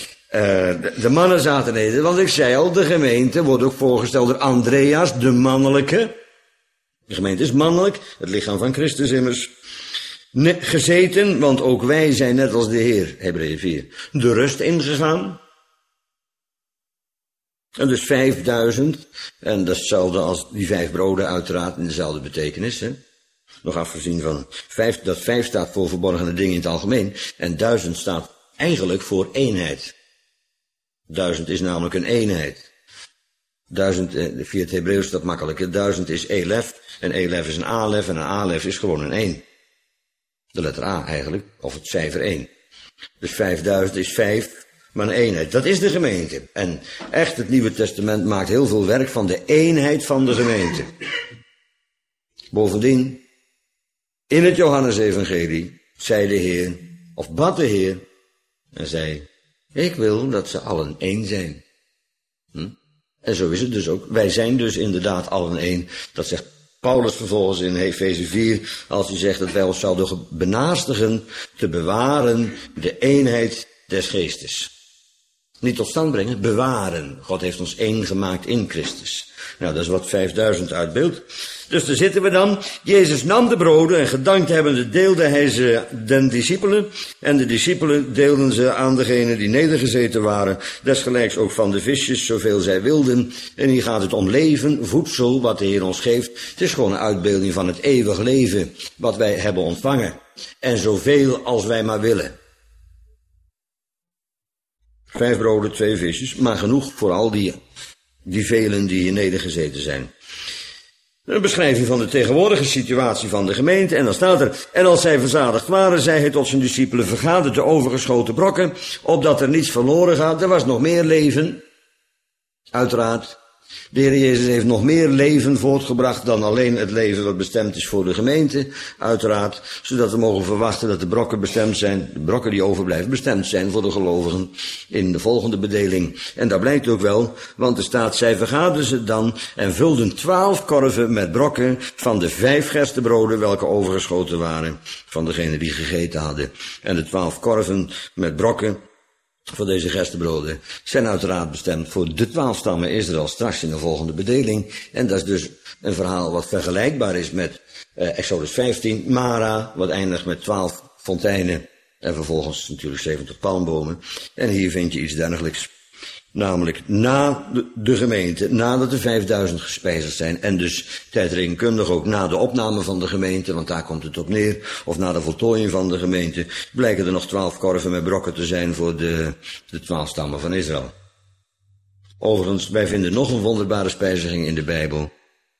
De mannen zaten neder, want ik zei al, de gemeente wordt ook voorgesteld door Andreas, de mannelijke. De gemeente is mannelijk, het lichaam van Christus immers. Gezeten, want ook wij zijn net als de Heer, Hebreeën 4, de rust ingegaan. En dus 5000, en dat is hetzelfde als die 5 broden uiteraard, in dezelfde betekenis. Hè? Nog afgezien van 5, dat 5 staat voor verborgene dingen in het algemeen, en 1000 staat eigenlijk voor eenheid. 1000 is namelijk een eenheid. 1000, via het Hebreeuws is dat makkelijker, 1000 is elef, en elef is een alef, en een alef is gewoon een 1. De letter A eigenlijk, of het cijfer 1. Dus 5000 is 5, maar een eenheid. Dat is de gemeente. En echt, het Nieuwe Testament maakt heel veel werk van de eenheid van de gemeente. Bovendien, in het Johannesevangelie zei de Heer, of bad de Heer, en zei, ik wil dat ze allen één zijn. En zo is het dus ook. Wij zijn dus inderdaad allen één. Dat zegt Paulus vervolgens in Efeze 4, als hij zegt dat wij ons zouden benaastigen te bewaren de eenheid des geestes. Niet tot stand brengen, bewaren. God heeft ons één gemaakt in Christus. Nou, dat is wat 5000 uitbeeldt. Dus daar zitten we dan. Jezus nam de broden en gedankt hebbende deelde hij ze den discipelen. En de discipelen deelden ze aan degenen die nedergezeten waren. Desgelijks ook van de visjes, zoveel zij wilden. En hier gaat het om leven, voedsel, wat de Heer ons geeft. Het is gewoon een uitbeelding van het eeuwig leven, wat wij hebben ontvangen. En zoveel als wij maar willen. 5 broden, 2 visjes, maar genoeg voor al die velen die hier nedergezeten zijn. Een beschrijving van de tegenwoordige situatie van de gemeente. En dan staat er, en als zij verzadigd waren, zei hij tot zijn discipelen, vergadert de overgeschoten brokken, opdat er niets verloren gaat. Er was nog meer leven, uiteraard. De Heer Jezus heeft nog meer leven voortgebracht dan alleen het leven wat bestemd is voor de gemeente, uiteraard, zodat we mogen verwachten dat de brokken bestemd zijn, de brokken die overblijven, bestemd zijn voor de gelovigen in de volgende bedeling. En dat blijkt ook wel, want er staat, zij vergaderden ze dan en vulden 12 korven met brokken van de 5 gerstebroden welke overgeschoten waren van degenen die gegeten hadden. En de 12 korven met brokken voor deze gerstebroden zijn uiteraard bestemd voor de 12 stammen Israël straks in de volgende bedeling. En dat is dus een verhaal wat vergelijkbaar is met Exodus 15, Mara, wat eindigt met 12 fonteinen en vervolgens natuurlijk 70 palmbomen. En hier vind je iets dergelijks. Namelijk na de gemeente, nadat de 5000 gespijzigd zijn en dus tijdrekenkundig ook na de opname van de gemeente, want daar komt het op neer, of na de voltooiing van de gemeente, blijken er nog 12 korven met brokken te zijn voor de 12 stammen van Israël. Overigens, wij vinden nog een wonderbare spijziging in de Bijbel.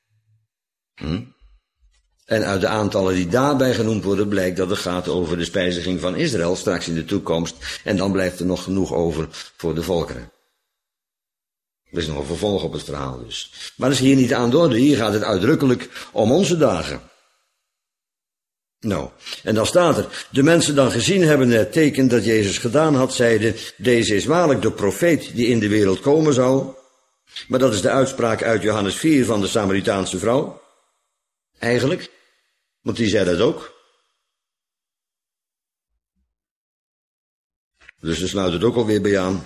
En uit de aantallen die daarbij genoemd worden, blijkt dat het gaat over de spijziging van Israël straks in de toekomst, en dan blijft er nog genoeg over voor de volkeren. Er is nog een vervolg op het verhaal dus. Maar dat is hier niet aan de orde. Hier gaat het uitdrukkelijk om onze dagen. Nou, en dan staat er, de mensen dan gezien hebben het teken dat Jezus gedaan had, zeiden, deze is waarlijk de profeet die in de wereld komen zou. Maar dat is de uitspraak uit Johannes 4 van de Samaritaanse vrouw. Eigenlijk, want die zei dat ook. Dus daar sluit het ook alweer bij aan.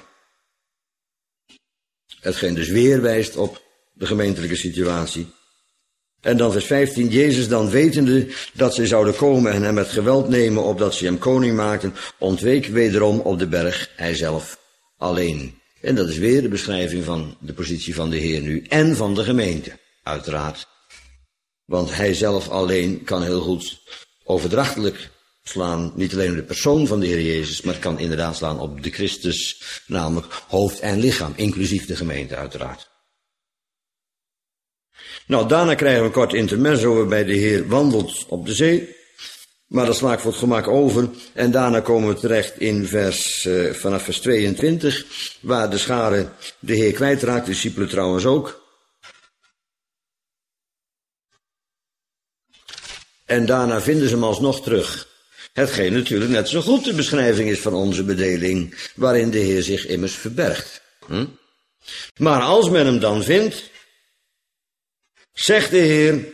Hetgeen dus weer wijst op de gemeentelijke situatie. En dan vers 15, Jezus dan wetende dat zij zouden komen en hem met geweld nemen, opdat ze hem koning maakten, ontweek wederom op de berg, hij zelf alleen. En dat is weer de beschrijving van de positie van de Heer nu en van de gemeente, uiteraard. Want hij zelf alleen kan heel goed overdrachtelijk slaan, niet alleen op de persoon van de Heer Jezus, maar het kan inderdaad slaan op de Christus, namelijk hoofd en lichaam, inclusief de gemeente uiteraard. Nou, daarna krijgen we een kort intermezzo waarbij de Heer wandelt op de zee, maar dat sla ik voor het gemak over. En daarna komen we terecht in vanaf vers 22, waar de schare de Heer kwijtraakt, de discipelen trouwens ook. En daarna vinden ze hem alsnog terug. Hetgeen natuurlijk net zo goed de beschrijving is van onze bedeling, waarin de Heer zich immers verbergt. Maar als men hem dan vindt, zegt de Heer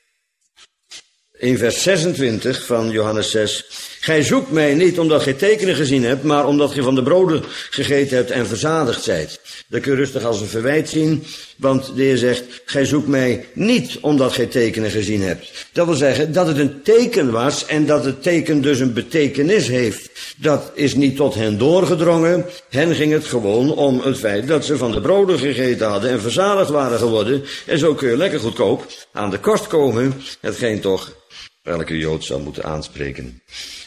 in vers 26 van Johannes 6, gij zoekt mij niet omdat gij tekenen gezien hebt, maar omdat gij van de broden gegeten hebt en verzadigd zijt. Dat kun je rustig als een verwijt zien, want de Heer zegt, gij zoekt mij niet omdat gij tekenen gezien hebt. Dat wil zeggen dat het een teken was en dat het teken dus een betekenis heeft. Dat is niet tot hen doorgedrongen. Hen ging het gewoon om het feit dat ze van de broden gegeten hadden en verzadigd waren geworden. En zo kun je lekker goedkoop aan de kost komen, hetgeen toch elke Jood zou moeten aanspreken.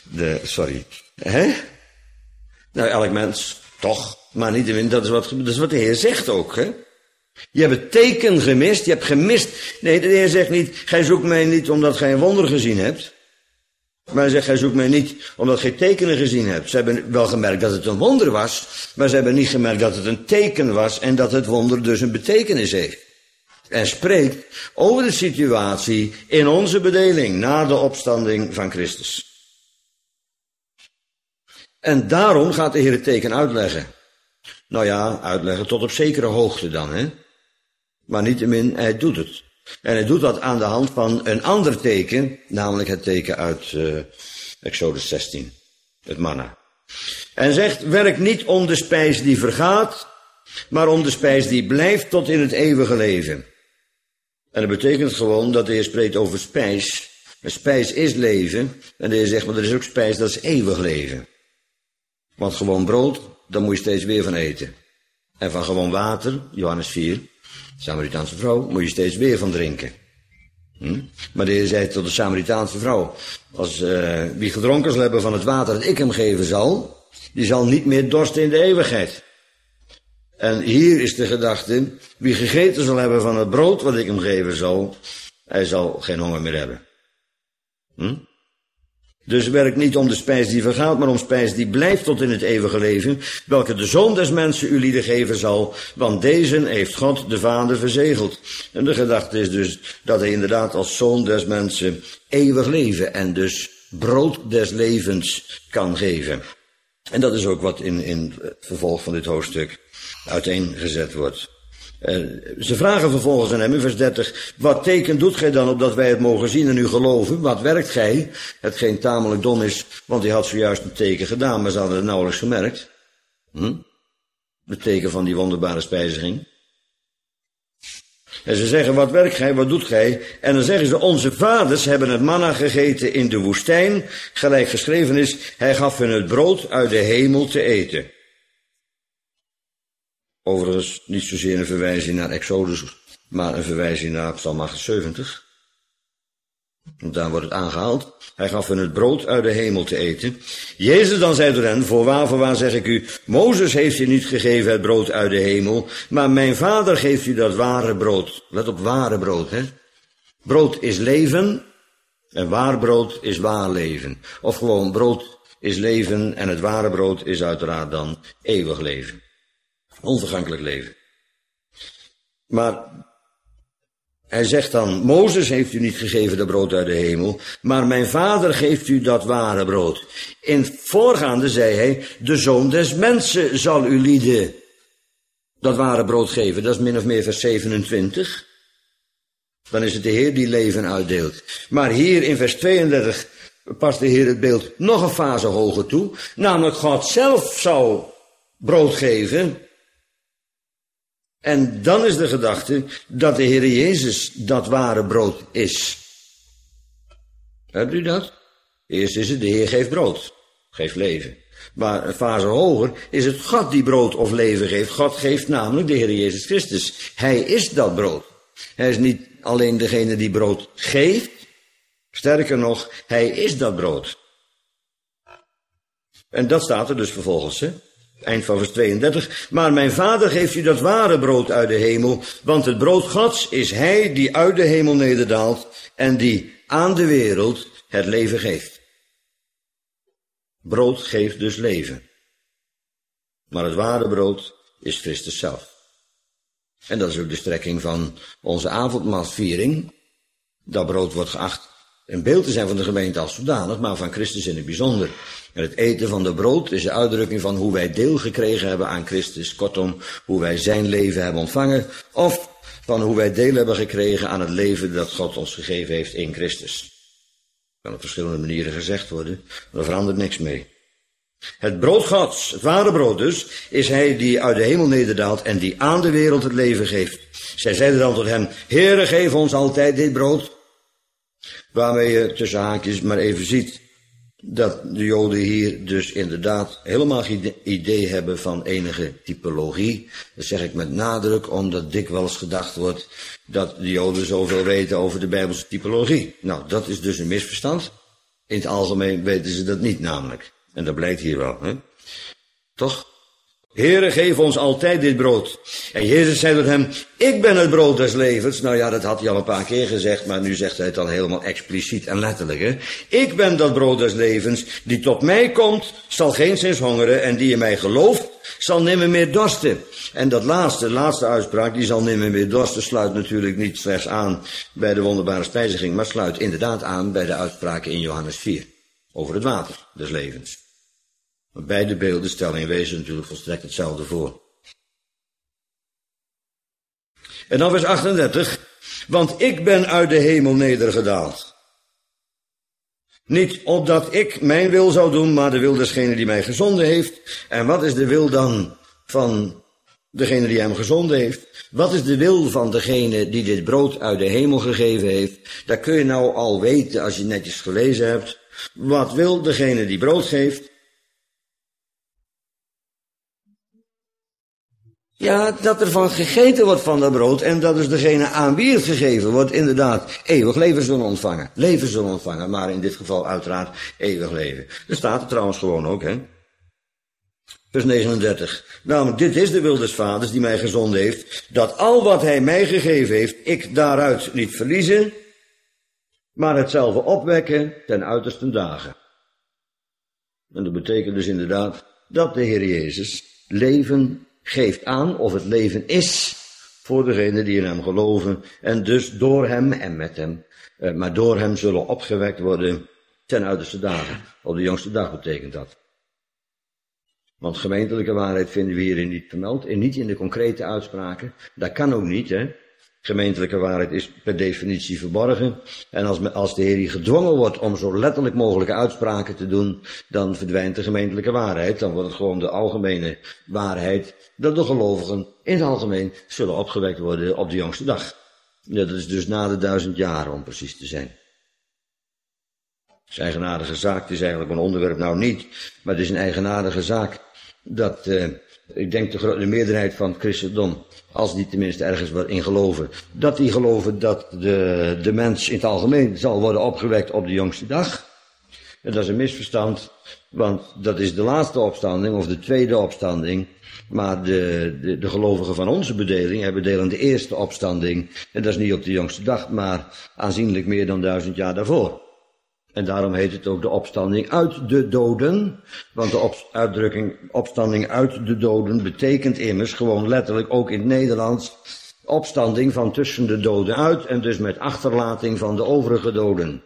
Nou, elk mens, toch, maar niet dat is wat de Heer zegt ook, hè. Je hebt het teken gemist, je hebt gemist. Nee, de Heer zegt niet, gij zoekt mij niet omdat gij een wonder gezien hebt. Maar hij zegt, gij zoekt mij niet omdat gij tekenen gezien hebt. Ze hebben wel gemerkt dat het een wonder was, maar ze hebben niet gemerkt dat het een teken was en dat het wonder dus een betekenis heeft. En spreekt over de situatie in onze bedeling na de opstanding van Christus. En daarom gaat de Heer het teken uitleggen. Nou ja, uitleggen tot op zekere hoogte dan, hè. Maar niettemin, hij doet het. En hij doet dat aan de hand van een ander teken, namelijk het teken uit Exodus 16, het manna. En zegt, werk niet om de spijs die vergaat, maar om de spijs die blijft tot in het eeuwige leven. En dat betekent gewoon dat de Heer spreekt over spijs. En spijs is leven. En de Heer zegt, maar er is ook spijs, dat is eeuwig leven. Want gewoon brood, daar moet je steeds weer van eten. En van gewoon water, Johannes 4, de Samaritaanse vrouw, moet je steeds weer van drinken. Maar de Heer zei tot de Samaritaanse vrouw, als wie gedronken zal hebben van het water dat ik hem geven zal, die zal niet meer dorsten in de eeuwigheid. En hier is de gedachte, wie gegeten zal hebben van het brood wat ik hem geven zal, hij zal geen honger meer hebben. Dus werk niet om de spijs die vergaat, maar om spijs die blijft tot in het eeuwige leven, welke de Zoon des mensen u lieden geven zal, want deze heeft God de Vader verzegeld. En de gedachte is dus dat hij inderdaad als Zoon des mensen eeuwig leven en dus brood des levens kan geven. En dat is ook wat in het vervolg van dit hoofdstuk uiteengezet wordt. Ze vragen vervolgens aan hem in vers 30, wat teken doet gij dan opdat wij het mogen zien en u geloven? Wat werkt gij? Hetgeen tamelijk dom is, want hij had zojuist een teken gedaan, maar ze hadden het nauwelijks gemerkt. Het teken van die wonderbare spijziging. En ze zeggen, wat werkt gij, wat doet gij? En dan zeggen ze, onze vaders hebben het manna gegeten in de woestijn, gelijk geschreven is, hij gaf hun het brood uit de hemel te eten. Overigens niet zozeer een verwijzing naar Exodus, maar een verwijzing naar Psalm 78. Want daar wordt het aangehaald. Hij gaf hun het brood uit de hemel te eten. Jezus dan zei tot hen, voorwaar zeg ik u, Mozes heeft u niet gegeven het brood uit de hemel, maar mijn Vader geeft u dat ware brood. Let op, ware brood, hè. Brood is leven en waar brood is waar leven. Of gewoon brood is leven en het ware brood is uiteraard dan eeuwig leven. Onvergankelijk leven. Maar hij zegt dan, Mozes heeft u niet gegeven dat brood uit de hemel, maar mijn Vader geeft u dat ware brood. In het voorgaande zei hij, de Zoon des mensen zal u lieden dat ware brood geven. Dat is min of meer vers 27. Dan is het de Heer die leven uitdeelt. Maar hier in vers 32 past de Heer het beeld nog een fase hoger toe. Namelijk God zelf zou brood geven. En dan is de gedachte dat de Heer Jezus dat ware brood is. Hebt u dat? Eerst is het de Heer geeft brood, geeft leven. Maar een fase hoger is het God die brood of leven geeft. God geeft namelijk de Heer Jezus Christus. Hij is dat brood. Hij is niet alleen degene die brood geeft. Sterker nog, hij is dat brood. En dat staat er dus vervolgens, hè? Eind van vers 32. Maar mijn Vader geeft u dat ware brood uit de hemel, want het brood Gods is hij die uit de hemel nederdaalt en die aan de wereld het leven geeft. Brood geeft dus leven. Maar het ware brood is Christus zelf. En dat is ook de strekking van onze avondmaalsviering. Dat brood wordt geacht een beeld te zijn van de gemeente als zodanig, maar van Christus in het bijzonder. En het eten van de brood is de uitdrukking van hoe wij deel gekregen hebben aan Christus. Kortom, hoe wij zijn leven hebben ontvangen. Of van hoe wij deel hebben gekregen aan het leven dat God ons gegeven heeft in Christus. Dat kan op verschillende manieren gezegd worden, maar er verandert niks mee. Het brood Gods, het ware brood dus, is hij die uit de hemel nederdaalt en die aan de wereld het leven geeft. Zij zeiden dan tot hem, Heere, geef ons altijd dit brood. Waarmee je tussen haakjes maar even ziet dat de Joden hier dus inderdaad helemaal geen idee hebben van enige typologie. Dat zeg ik met nadruk, omdat dikwijls gedacht wordt dat de Joden zoveel weten over de Bijbelse typologie. Nou, dat is dus een misverstand. In het algemeen weten ze dat niet namelijk. En dat blijkt hier wel, hè? Toch? Heere, geef ons altijd dit brood. En Jezus zei tot hem, ik ben het brood des levens. Nou ja, dat had hij al een paar keer gezegd, maar nu zegt hij het al helemaal expliciet en letterlijk. Hè? Ik ben dat brood des levens, die tot mij komt, zal geenszins hongeren, en die in mij gelooft, zal nimmer meer dorsten. En dat laatste uitspraak, die zal nimmer meer dorsten, sluit natuurlijk niet slechts aan bij de wonderbare spijziging, maar sluit inderdaad aan bij de uitspraken in Johannes 4, over het water des levens. Beide beelden stellen in wezen natuurlijk volstrekt hetzelfde voor. En dan vers 38. Want ik ben uit de hemel nedergedaald. Niet opdat ik mijn wil zou doen, maar de wil desgene die mij gezonden heeft. En wat is de wil dan van degene die hem gezonden heeft? Wat is de wil van degene die dit brood uit de hemel gegeven heeft? Dat kun je nou al weten als je netjes gelezen hebt. Wat wil degene die brood geeft? Ja, dat er van gegeten wordt van dat brood en dat is degene aan wie het gegeven wordt inderdaad eeuwig leven zullen ontvangen. Leven zullen ontvangen, maar in dit geval uiteraard eeuwig leven. Dat staat er trouwens gewoon ook, hè. Vers 39. Namelijk, dit is de wil des vaders die mij gezonden heeft, dat al wat hij mij gegeven heeft, ik daaruit niet verliezen, maar hetzelfde opwekken ten uiterste dagen. En dat betekent dus inderdaad dat de Heer Jezus leven geeft aan of het leven is voor degenen die in hem geloven en dus door hem en met hem, maar door hem zullen opgewekt worden ten uiterste dagen. Op de jongste dag betekent dat. Want gemeentelijke waarheid vinden we hierin niet vermeld en niet in de concrete uitspraken. Dat kan ook niet, hè. Gemeentelijke waarheid is per definitie verborgen. En als de Heer hier gedwongen wordt om zo letterlijk mogelijke uitspraken te doen, dan verdwijnt de gemeentelijke waarheid. Dan wordt het gewoon de algemene waarheid dat de gelovigen in het algemeen zullen opgewekt worden op de jongste dag. Ja, dat is dus na de 1000 jaar om precies te zijn. Het is een eigenaardige zaak, het is eigenlijk een onderwerp nou niet, maar het is een eigenaardige zaak dat ik denk de meerderheid van het christendom, als die tenminste ergens wat in geloven, dat die geloven dat de mens in het algemeen zal worden opgewekt op de jongste dag. En dat is een misverstand, want dat is de laatste opstanding of de tweede opstanding. Maar de gelovigen van onze bedeling hebben delen de eerste opstanding. En dat is niet op de jongste dag, maar aanzienlijk meer dan 1000 jaar daarvoor. En daarom heet het ook de opstanding uit de doden. Want de uitdrukking opstanding uit de doden betekent immers gewoon letterlijk ook in het Nederlands opstanding van tussen de doden uit en dus met achterlating van de overige doden.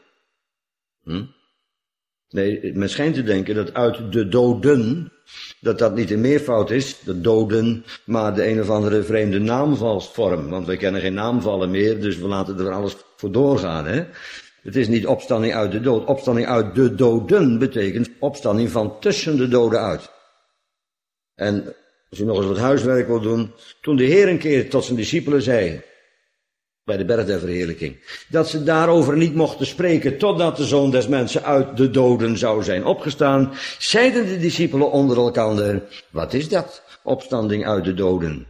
Nee, men schijnt te denken dat uit de doden, dat niet een meervoud is, de doden, maar de een of andere vreemde naamvalsvorm. Want wij kennen geen naamvallen meer, dus we laten er alles voor doorgaan, hè. Het is niet opstanding uit de dood. Opstanding uit de doden betekent opstanding van tussen de doden uit. En als u nog eens wat huiswerk wil doen, toen de Heer een keer tot zijn discipelen zei, bij de berg der verheerlijking, dat ze daarover niet mochten spreken totdat de Zoon des Mensen uit de doden zou zijn opgestaan, zeiden de discipelen onder elkander, wat is dat, opstanding uit de doden?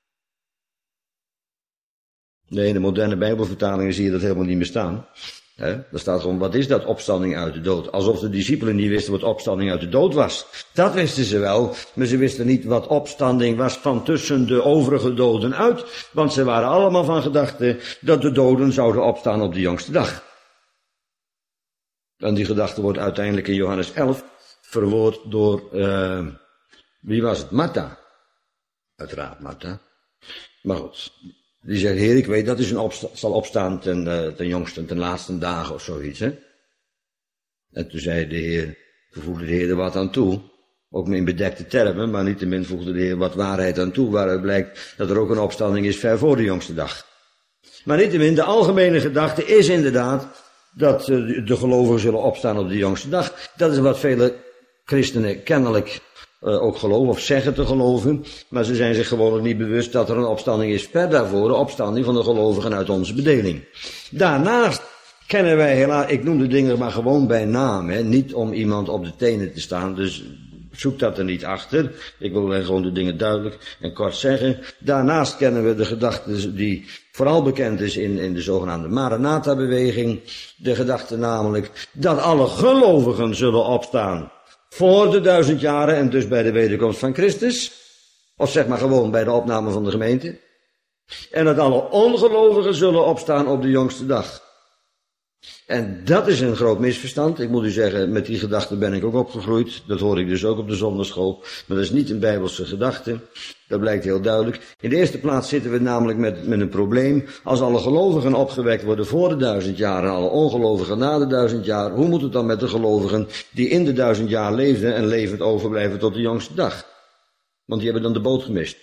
Nee, in de moderne Bijbelvertalingen zie je dat helemaal niet meer staan. Daar staat gewoon, wat is dat, opstanding uit de dood? Alsof de discipelen niet wisten wat opstanding uit de dood was. Dat wisten ze wel, maar ze wisten niet wat opstanding was van tussen de overige doden uit. Want ze waren allemaal van gedachte dat de doden zouden opstaan op de jongste dag. En die gedachte wordt uiteindelijk in Johannes 11 verwoord door, wie was het? Martha. Uiteraard Martha. Maar goed. Die zegt, Heer, ik weet dat u zal opstaan ten jongste, ten laatste dagen of zoiets, hè. En toen zei de Heer, voegde de Heer er wat aan toe. Ook in bedekte termen, maar niettemin voegde de Heer wat waarheid aan toe, waaruit blijkt dat er ook een opstanding is ver voor de jongste dag. Maar niettemin, de algemene gedachte is inderdaad dat de gelovigen zullen opstaan op de jongste dag. Dat is wat vele christenen kennelijk ook geloven of zeggen te geloven, maar ze zijn zich gewoonlijk niet bewust dat er een opstanding is ver daarvoor, de opstanding van de gelovigen uit onze bedeling. Daarnaast kennen wij helaas, ik noem de dingen maar gewoon bij naam, hè, niet om iemand op de tenen te staan, dus zoek dat er niet achter. Ik wil gewoon de dingen duidelijk en kort zeggen. Daarnaast kennen we de gedachte die vooral bekend is in de zogenaamde Maranatha-beweging, de gedachte namelijk dat alle gelovigen zullen opstaan voor de 1000 jaren en dus bij de wederkomst van Christus. Of zeg maar gewoon bij de opname van de gemeente. En dat alle ongelovigen zullen opstaan op de jongste dag. En dat is een groot misverstand. Ik moet u zeggen, met die gedachte ben ik ook opgegroeid. Dat hoor ik dus ook op de zondagschool. Maar dat is niet een bijbelse gedachte. Dat blijkt heel duidelijk. In de eerste plaats zitten we namelijk met een probleem. Als alle gelovigen opgewekt worden voor de 1000 jaar en alle ongelovigen na de 1000 jaar, hoe moet het dan met de gelovigen die in de 1000 jaar leefden en levend overblijven tot de jongste dag? Want die hebben dan de boot gemist.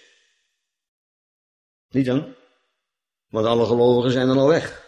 Niet dan? Want alle gelovigen zijn dan al weg.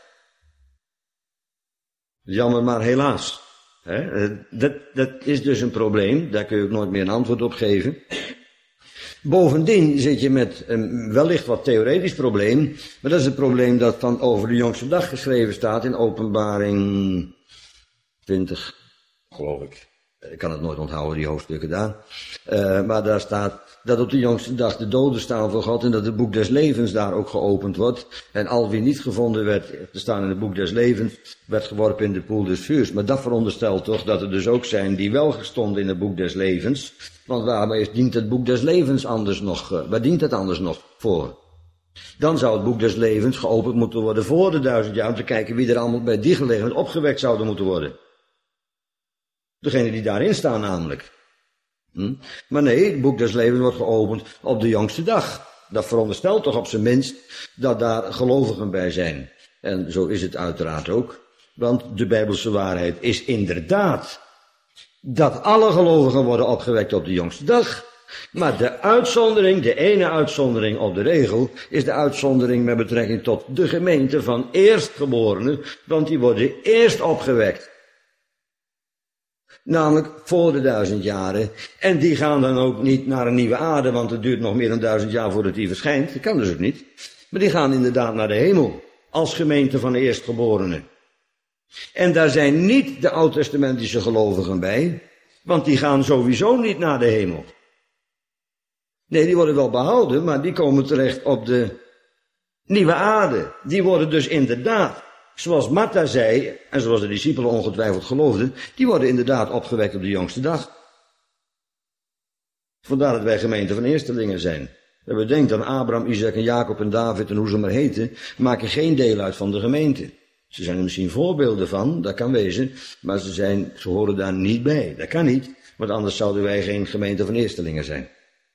Jammer, maar helaas. Dat is dus een probleem. Daar kun je ook nooit meer een antwoord op geven. Bovendien zit je met een wellicht wat theoretisch probleem. Maar dat is het probleem dat van over de jongste dag geschreven staat in Openbaring 20, geloof ik. Ik kan het nooit onthouden, die hoofdstukken daar. Maar daar staat dat op de jongste dag de doden staan voor God en dat het boek des levens daar ook geopend wordt. En al wie niet gevonden werd te staan in het boek des levens, werd geworpen in de poel des vuurs. Maar dat veronderstelt toch dat er dus ook zijn die wel gestonden in het boek des levens. Want waar dient het boek des levens anders nog, waar dient het anders nog voor? Dan zou het boek des levens geopend moeten worden voor de 1000 jaar om te kijken wie er allemaal bij die gelegenheid opgewekt zouden moeten worden. Degene die daarin staan namelijk. Maar nee, het boek des levens wordt geopend op de jongste dag. Dat veronderstelt toch op zijn minst dat daar gelovigen bij zijn. En zo is het uiteraard ook. Want de Bijbelse waarheid is inderdaad dat alle gelovigen worden opgewekt op de jongste dag. Maar de uitzondering, de ene uitzondering op de regel, is de uitzondering met betrekking tot de gemeente van eerstgeborenen. Want die worden eerst opgewekt. Namelijk voor de 1000 jaren. En die gaan dan ook niet naar een nieuwe aarde, want het duurt nog meer dan 1000 jaar voordat die verschijnt. Dat kan dus ook niet. Maar die gaan inderdaad naar de hemel. Als gemeente van de eerstgeborenen. En daar zijn niet de oud-testamentische gelovigen bij. Want die gaan sowieso niet naar de hemel. Nee, die worden wel behouden, maar die komen terecht op de nieuwe aarde. Die worden dus inderdaad, zoals Martha zei, en zoals de discipelen ongetwijfeld geloofden, die worden inderdaad opgewekt op de jongste dag. Vandaar dat wij gemeente van eerstelingen zijn. En we denken aan Abraham, Isaac en Jacob en David en hoe ze maar heten, maken geen deel uit van de gemeente. Ze zijn er misschien voorbeelden van, dat kan wezen, maar ze horen daar niet bij. Dat kan niet, want anders zouden wij geen gemeente van eerstelingen zijn.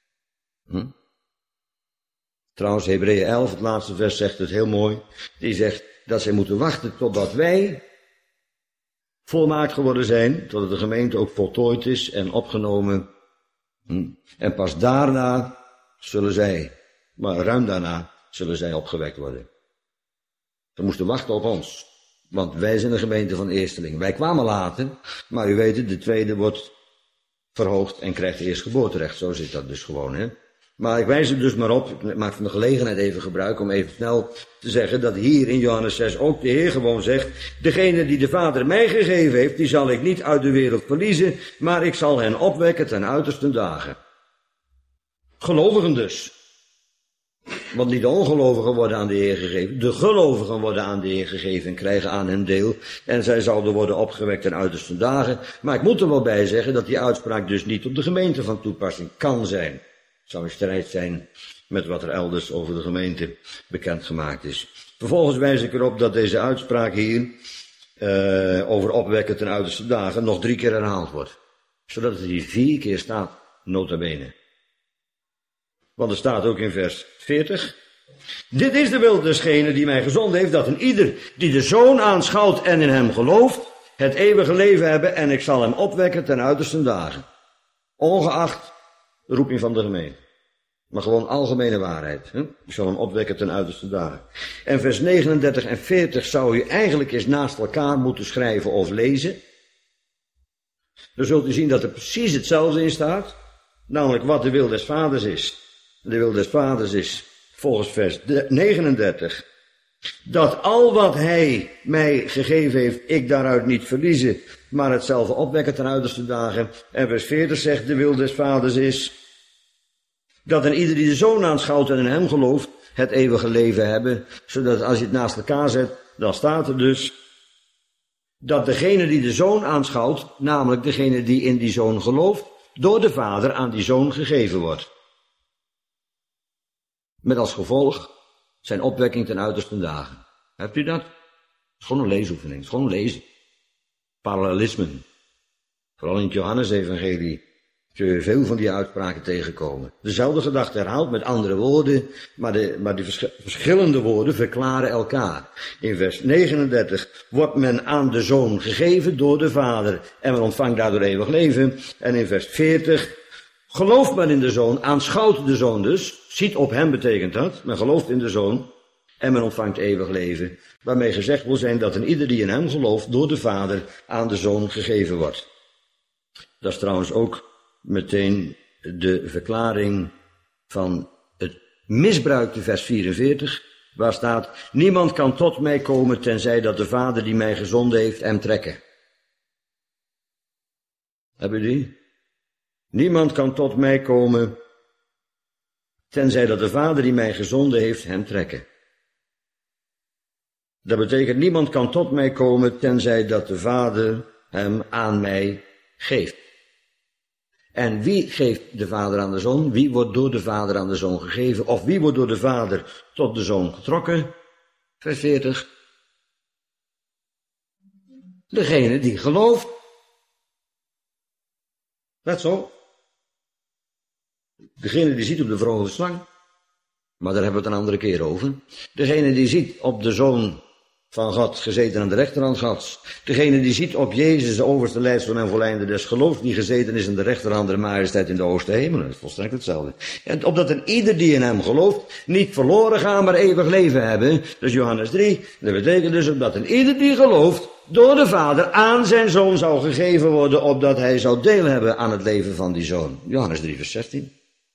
Trouwens, Hebreeën 11, het laatste vers, zegt het heel mooi. Die zegt dat zij moeten wachten totdat wij volmaakt geworden zijn, totdat de gemeente ook voltooid is en opgenomen. En pas daarna zullen zij, maar ruim daarna, zullen zij opgewekt worden. Ze moesten wachten op ons, want wij zijn de gemeente van eersteling. Wij kwamen later, maar u weet het, de tweede wordt verhoogd en krijgt eerst geboorterecht. Zo zit dat dus gewoon, hè. Maar ik wijs er dus maar op, ik maak van de gelegenheid even gebruik om even snel te zeggen dat hier in Johannes 6 ook de Heer gewoon zegt, degene die de Vader mij gegeven heeft, die zal ik niet uit de wereld verliezen, maar ik zal hen opwekken ten uiterste dagen. Gelovigen dus. Want niet de ongelovigen worden aan de Heer gegeven, de gelovigen worden aan de Heer gegeven en krijgen aan hen deel. En zij zouden worden opgewekt ten uiterste dagen. Maar ik moet er wel bij zeggen dat die uitspraak dus niet op de gemeente van toepassing kan zijn. Het zou in strijd zijn met wat er elders over de gemeente bekendgemaakt is. Vervolgens wijs ik erop dat deze uitspraak hier over opwekken ten uiterste dagen nog 3 keer herhaald wordt. Zodat het hier 4 keer staat, nota bene. Want er staat ook in vers 40. Dit is de wil desgene die mij gezonden heeft, dat een ieder die de Zoon aanschouwt en in hem gelooft, het eeuwige leven hebben en ik zal hem opwekken ten uiterste dagen. Ongeacht de roeping van de gemeente. Maar gewoon algemene waarheid. Hè? Ik zal hem opwekken ten uiterste dagen. En vers 39 en 40 zou u eigenlijk eens naast elkaar moeten schrijven of lezen. Dan zult u zien dat er precies hetzelfde in staat. Namelijk wat de wil des vaders is. De wil des vaders is, volgens vers 39, dat al wat hij mij gegeven heeft, ik daaruit niet verliezen, maar hetzelfde opwekken ten uiterste dagen. En vers 40 zegt, de wil des vaders is, dat een ieder die de Zoon aanschouwt en in hem gelooft, het eeuwige leven hebben, zodat als je het naast elkaar zet, dan staat er dus, dat degene die de Zoon aanschouwt, namelijk degene die in die Zoon gelooft, door de Vader aan die Zoon gegeven wordt. Met als gevolg zijn opwekking ten uiterste dagen. Hebt u dat? Het is gewoon een leesoefening, het is gewoon lezen. Parallelismen. Vooral in het Johannesevangelie kun je veel van die uitspraken tegenkomen. Dezelfde gedachte herhaald met andere woorden, maar die verschillende woorden verklaren elkaar. In vers 39 wordt men aan de Zoon gegeven door de Vader en men ontvangt daardoor eeuwig leven. En in vers 40 gelooft men in de Zoon, aanschouwt de Zoon dus, ziet op hem betekent dat, men gelooft in de Zoon en men ontvangt eeuwig leven. Waarmee gezegd wil zijn dat een ieder die in hem gelooft door de Vader aan de Zoon gegeven wordt. Dat is trouwens ook meteen de verklaring van het misbruikte vers 44, waar staat: niemand kan tot mij komen tenzij dat de Vader die mij gezonden heeft hem trekken. Heb je die? Niemand kan tot mij komen tenzij dat de Vader die mij gezonden heeft hem trekken. Dat betekent niemand kan tot mij komen tenzij dat de Vader hem aan mij geeft. En wie geeft de Vader aan de Zoon? Wie wordt door de Vader aan de Zoon gegeven? Of wie wordt door de Vader tot de Zoon getrokken? Vers 40. Degene die gelooft. Dat zo. Degene die ziet op de vrome slang. Maar daar hebben we het een andere keer over. Degene die ziet op de Zoon van God gezeten aan de rechterhand Gods. Degene die ziet op Jezus, de overste leidsman en volleinder des geloofs, die gezeten is aan de rechterhand der majesteit in de hoogste hemel. Dat is volstrekt hetzelfde. En opdat een ieder die in hem gelooft niet verloren gaan, maar eeuwig leven hebben. Dus Johannes 3, dat betekent dus opdat een ieder die gelooft door de Vader aan zijn Zoon zou gegeven worden, opdat hij zou deel hebben aan het leven van die Zoon. Johannes 3 vers 16.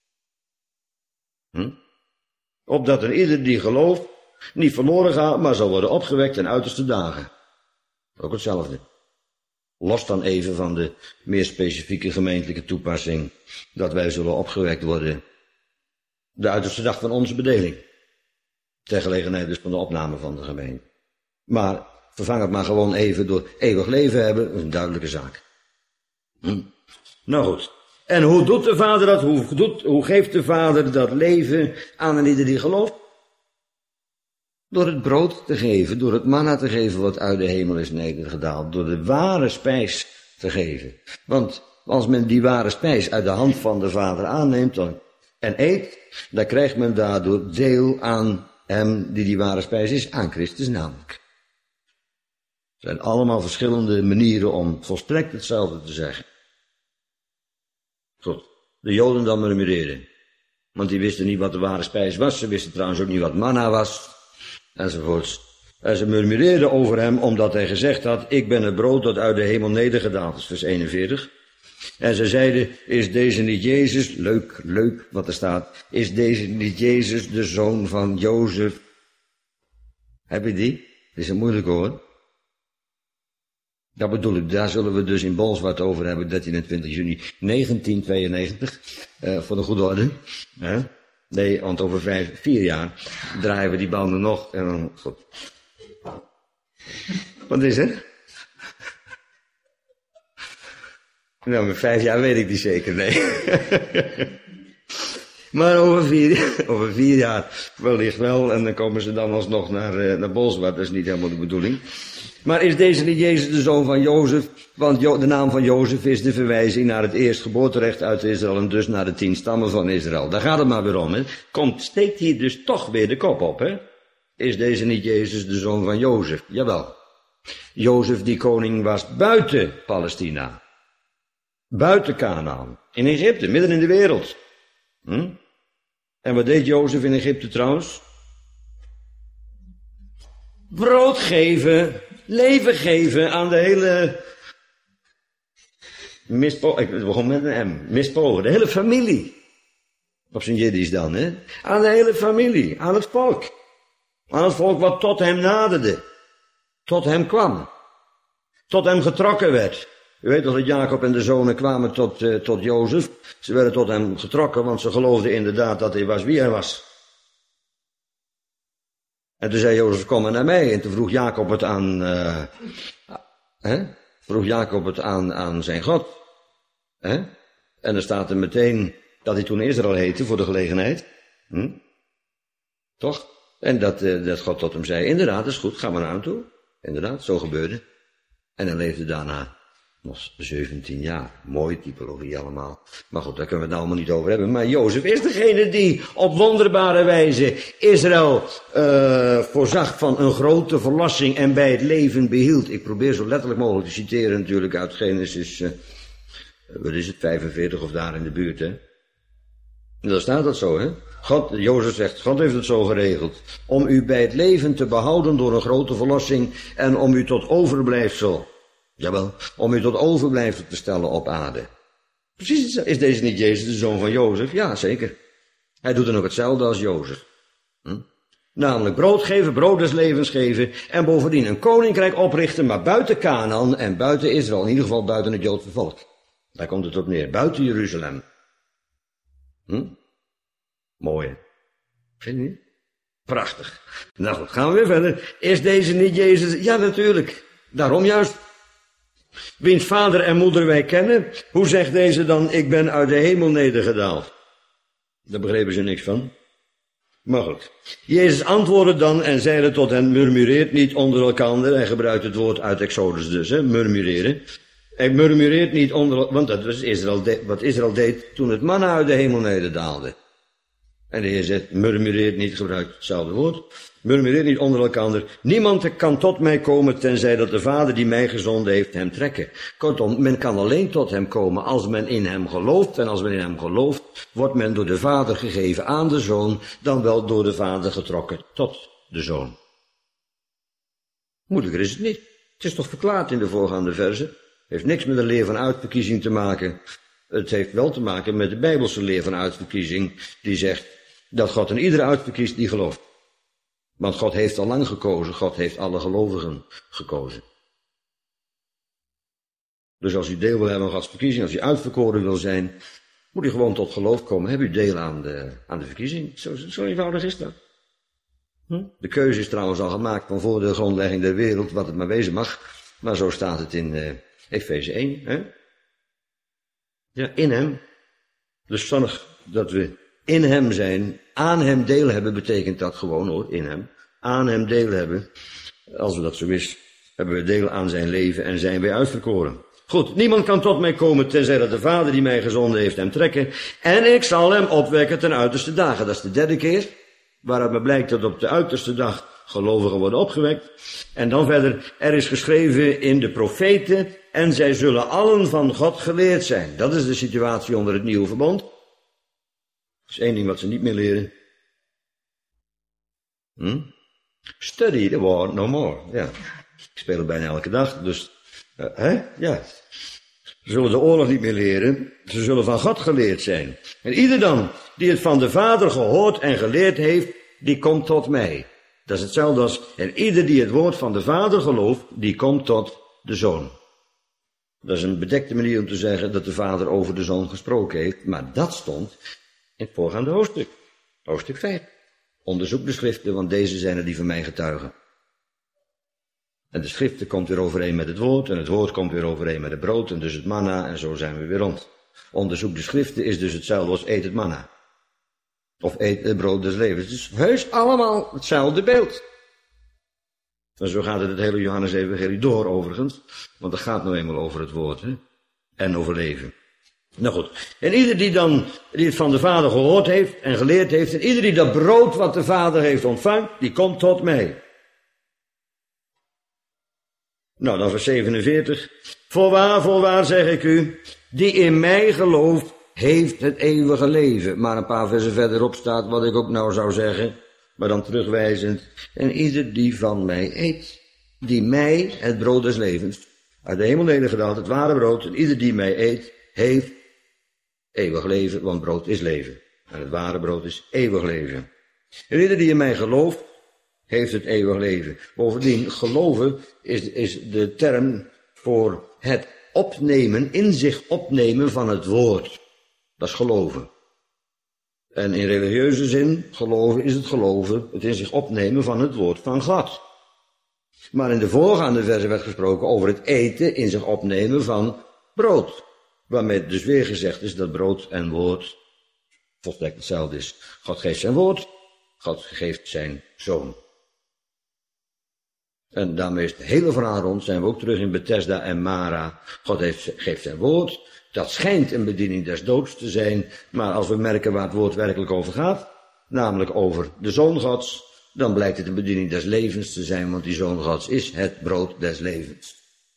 Opdat een ieder die gelooft niet verloren gaat, maar zal worden opgewekt ten uiterste dagen. Ook hetzelfde. Los dan even van de meer specifieke gemeentelijke toepassing, dat wij zullen opgewekt worden de uiterste dag van onze bedeling. Ter gelegenheid dus van de opname van de gemeente. Maar vervang het maar gewoon even door eeuwig leven hebben, dat is een duidelijke zaak. Nou goed. En hoe doet de Vader dat? Hoe geeft de Vader dat leven aan een ieder die gelooft? Door het brood te geven, door het manna te geven wat uit de hemel is nedergedaald, door de ware spijs te geven. Want als men die ware spijs uit de hand van de Vader aanneemt en eet, dan krijgt men daardoor deel aan hem die ware spijs is, aan Christus namelijk. Er zijn allemaal verschillende manieren om volstrekt hetzelfde te zeggen. Goed, de Joden dan murmureerden, want die wisten niet wat de ware spijs was, ze wisten trouwens ook niet wat manna was, enzovoorts. En ze murmureerden over hem, omdat hij gezegd had, ik ben het brood dat uit de hemel nedergedaald is, vers 41. En ze zeiden, is deze niet Jezus, leuk wat er staat, is deze niet Jezus de zoon van Jozef? Heb je die? Dat is een moeilijk hoor. Dat bedoel ik, daar zullen we dus in Bolsward over hebben, 13 en 20 juni 1992, voor de goede orde. Nee, want over 4 jaar draaien we die banden nog en dan... Goed. Wat is er? Nou, met 5 jaar weet ik niet zeker, nee. Maar over 4 jaar wellicht wel, en dan komen ze dan alsnog naar Bolsward, dat is niet helemaal de bedoeling. Maar is deze niet Jezus de zoon van Jozef? Want de naam van Jozef is de verwijzing naar het eerstgeboorterecht uit Israël en dus naar de 10 stammen van Israël. Daar gaat het maar weer om, hè. Steekt hier dus toch weer de kop op, hè. Is deze niet Jezus de zoon van Jozef? Jawel. Jozef die koning was buiten Palestina. Buiten Kanaan. In Egypte, midden in de wereld. En wat deed Jozef in Egypte trouwens? Brood geven, leven geven aan de hele... Ik begon met een M. Mispogen, de hele familie. Op zijn Jiddisch dan, hè. Aan de hele familie, aan het volk. Aan het volk wat tot hem naderde. Tot hem kwam. Tot hem getrokken werd. U weet toch dat Jacob en de zonen kwamen tot Jozef. Ze werden tot hem getrokken, want ze geloofden inderdaad dat hij was wie hij was. En toen zei Jozef, kom maar naar mij. En toen vroeg Jacob het aan zijn God. En er staat er meteen dat hij toen Israël heette voor de gelegenheid. Toch? En dat God tot hem zei, inderdaad, dat is goed, ga maar naar hem toe. Inderdaad, zo gebeurde. En hij leefde daarna nog 17 jaar. Mooie typologie allemaal. Maar goed, daar kunnen we het nou allemaal niet over hebben. Maar Jozef is degene die op wonderbare wijze Israël voorzag van een grote verlossing en bij het leven behield. Ik probeer zo letterlijk mogelijk te citeren natuurlijk uit Genesis, wat is het, 45 of daar in de buurt, hè. En daar staat dat zo, hè. Jozef zegt, God heeft het zo geregeld. Om u bij het leven te behouden door een grote verlossing en om u tot overblijfsel. Jawel, om u tot overblijfsel te stellen op aarde. Precies, is deze niet Jezus, de zoon van Jozef? Ja, zeker. Hij doet dan ook hetzelfde als Jozef. Namelijk brood geven, brood des levens geven en bovendien een koninkrijk oprichten, maar buiten Canaan en buiten Israël, in ieder geval buiten het Joodse volk. Daar komt het op neer, buiten Jeruzalem. Mooi, hè? Vind je niet? Prachtig. Nou goed, gaan we weer verder. Is deze niet Jezus? Ja, natuurlijk. Daarom juist. Wiens vader en moeder wij kennen, hoe zegt deze dan, ik ben uit de hemel nedergedaald? Daar begrepen ze niks van. Maar goed. Jezus antwoordde dan en zeide tot hen, murmureert niet onder elkander. Hij gebruikt het woord uit Exodus dus, hè, murmureren. Hij murmureert niet onder, want dat was wat Israël deed toen het manna uit de hemel nederdaalde. En de Heer zegt, murmureert niet, gebruikt hetzelfde woord. Murmureert niet onder elkander. Niemand kan tot mij komen, tenzij dat de Vader die mij gezonden heeft hem trekken. Kortom, men kan alleen tot hem komen als men in hem gelooft. En als men in hem gelooft, wordt men door de Vader gegeven aan de Zoon, dan wel door de Vader getrokken tot de Zoon. Moeilijker is het niet. Het is toch verklaard in de voorgaande verzen. Het heeft niks met de leer van uitverkiezing te maken. Het heeft wel te maken met de Bijbelse leer van uitverkiezing, die zegt dat God een iedere uitverkiest die gelooft. Want God heeft al lang gekozen, God heeft alle gelovigen gekozen. Dus als u deel wil hebben aan Gods verkiezing, als u uitverkoren wil zijn, moet u gewoon tot geloof komen. Heb u deel aan de verkiezing. Zo eenvoudig is dat. De keuze is trouwens al gemaakt van voor de grondlegging der wereld, wat het maar wezen mag. Maar zo staat het in Efeze 1. Hè? Ja, in hem. Dus zorg dat we in hem zijn. Aan hem deel hebben betekent dat gewoon hoor, in hem. Aan hem deel hebben. Als we dat zo is, hebben we deel aan zijn leven en zijn wij uitverkoren. Goed, niemand kan tot mij komen tenzij dat de Vader die mij gezonden heeft hem trekken. En ik zal hem opwekken ten uiterste dagen. Dat is de derde keer. Waaruit me blijkt dat op de uiterste dag gelovigen worden opgewekt. En dan verder, er is geschreven in de profeten, en zij zullen allen van God geleerd zijn. Dat is de situatie onder het nieuwe verbond. Dat is één ding wat ze niet meer leren. Study the word no more. Ja. Ik speel het bijna elke dag, dus, ja. Ze zullen de oorlog niet meer leren, ze zullen van God geleerd zijn. En ieder dan, die het van de Vader gehoord en geleerd heeft, die komt tot mij. Dat is hetzelfde als, en ieder die het woord van de Vader gelooft, die komt tot de Zoon. Dat is een bedekte manier om te zeggen dat de Vader over de Zoon gesproken heeft, maar dat stond in het voorgaande hoofdstuk. Hoofdstuk 5. Onderzoek de schriften, want deze zijn er die van mij getuigen. En de schriften komt weer overeen met het woord, en het woord komt weer overeen met het brood, en dus het manna, en zo zijn we weer rond. Onderzoek de schriften is dus hetzelfde als eet het manna. Of eet het brood des levens. Het is heus allemaal hetzelfde beeld. En zo gaat het hele Johannes-evangelie door overigens, want het gaat nou eenmaal over het woord, hè? En over leven. Nou goed, en ieder die het van de Vader gehoord heeft en geleerd heeft, en ieder die dat brood wat de Vader heeft ontvangt, die komt tot mij. Nou, dan vers 47. Voorwaar zeg ik u, die in mij gelooft, heeft het eeuwige leven. Maar een paar versen verderop staat wat ik ook nou zou zeggen, maar dan terugwijzend. En ieder die van mij eet, die mij, het brood des levens, uit de hemel nedergedaald, het ware brood, en ieder die mij eet, heeft eeuwig leven, want brood is leven. En het ware brood is eeuwig leven. En ieder die in mij gelooft, heeft het eeuwig leven. Bovendien, geloven is de term voor het opnemen, in zich opnemen van het woord. Dat is geloven. En in religieuze zin, geloven is het geloven, het in zich opnemen van het woord van God. Maar in de voorgaande verse werd gesproken over het eten, in zich opnemen van brood. Waarmee dus weer gezegd is dat brood en woord volstrekt hetzelfde is. God geeft zijn woord, God geeft zijn zoon. En daarmee is het hele verhaal rond, zijn we ook terug in Bethesda en Mara. God geeft zijn woord, dat schijnt een bediening des doods te zijn, maar als we merken waar het woord werkelijk over gaat, namelijk over de Zoon Gods, dan blijkt het een bediening des levens te zijn, want die Zoon Gods is het brood des levens.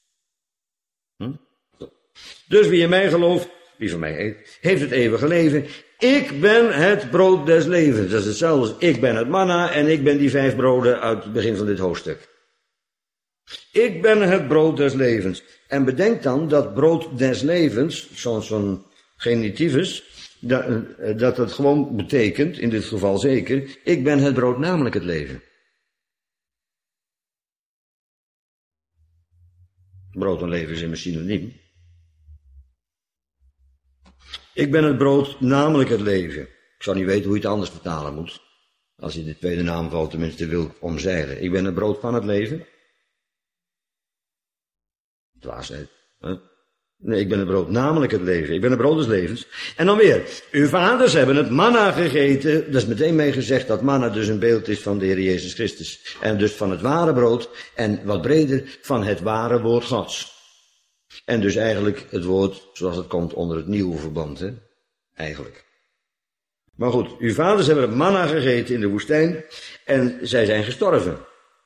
Dus wie in mij gelooft, wie van mij eet, heeft het eeuwige leven. Ik ben het brood des levens. Dat is hetzelfde als ik ben het manna en ik ben die 5 broden uit het begin van dit hoofdstuk. Ik ben het brood des levens. En bedenk dan dat brood des levens, zo'n genitivus, dat het gewoon betekent, in dit geval zeker, ik ben het brood, namelijk het leven. Brood en leven is immers synoniem. Ik ben het brood, namelijk het leven. Ik zou niet weten hoe je het anders vertalen moet. Als je de tweede naamval tenminste wil omzeilen. Ik ben het brood van het leven. Dwaasheid. Nee, ik ben het brood, namelijk het leven. Ik ben het brood des levens. En dan weer. Uw vaders hebben het manna gegeten. Dat is meteen mee gezegd dat manna dus een beeld is van de Heer Jezus Christus. En dus van het ware brood. En wat breder, van het ware woord Gods. En dus eigenlijk het woord zoals het komt onder het nieuwe verband, hè? Eigenlijk. Maar goed, uw vaders hebben het manna gegeten in de woestijn en zij zijn gestorven.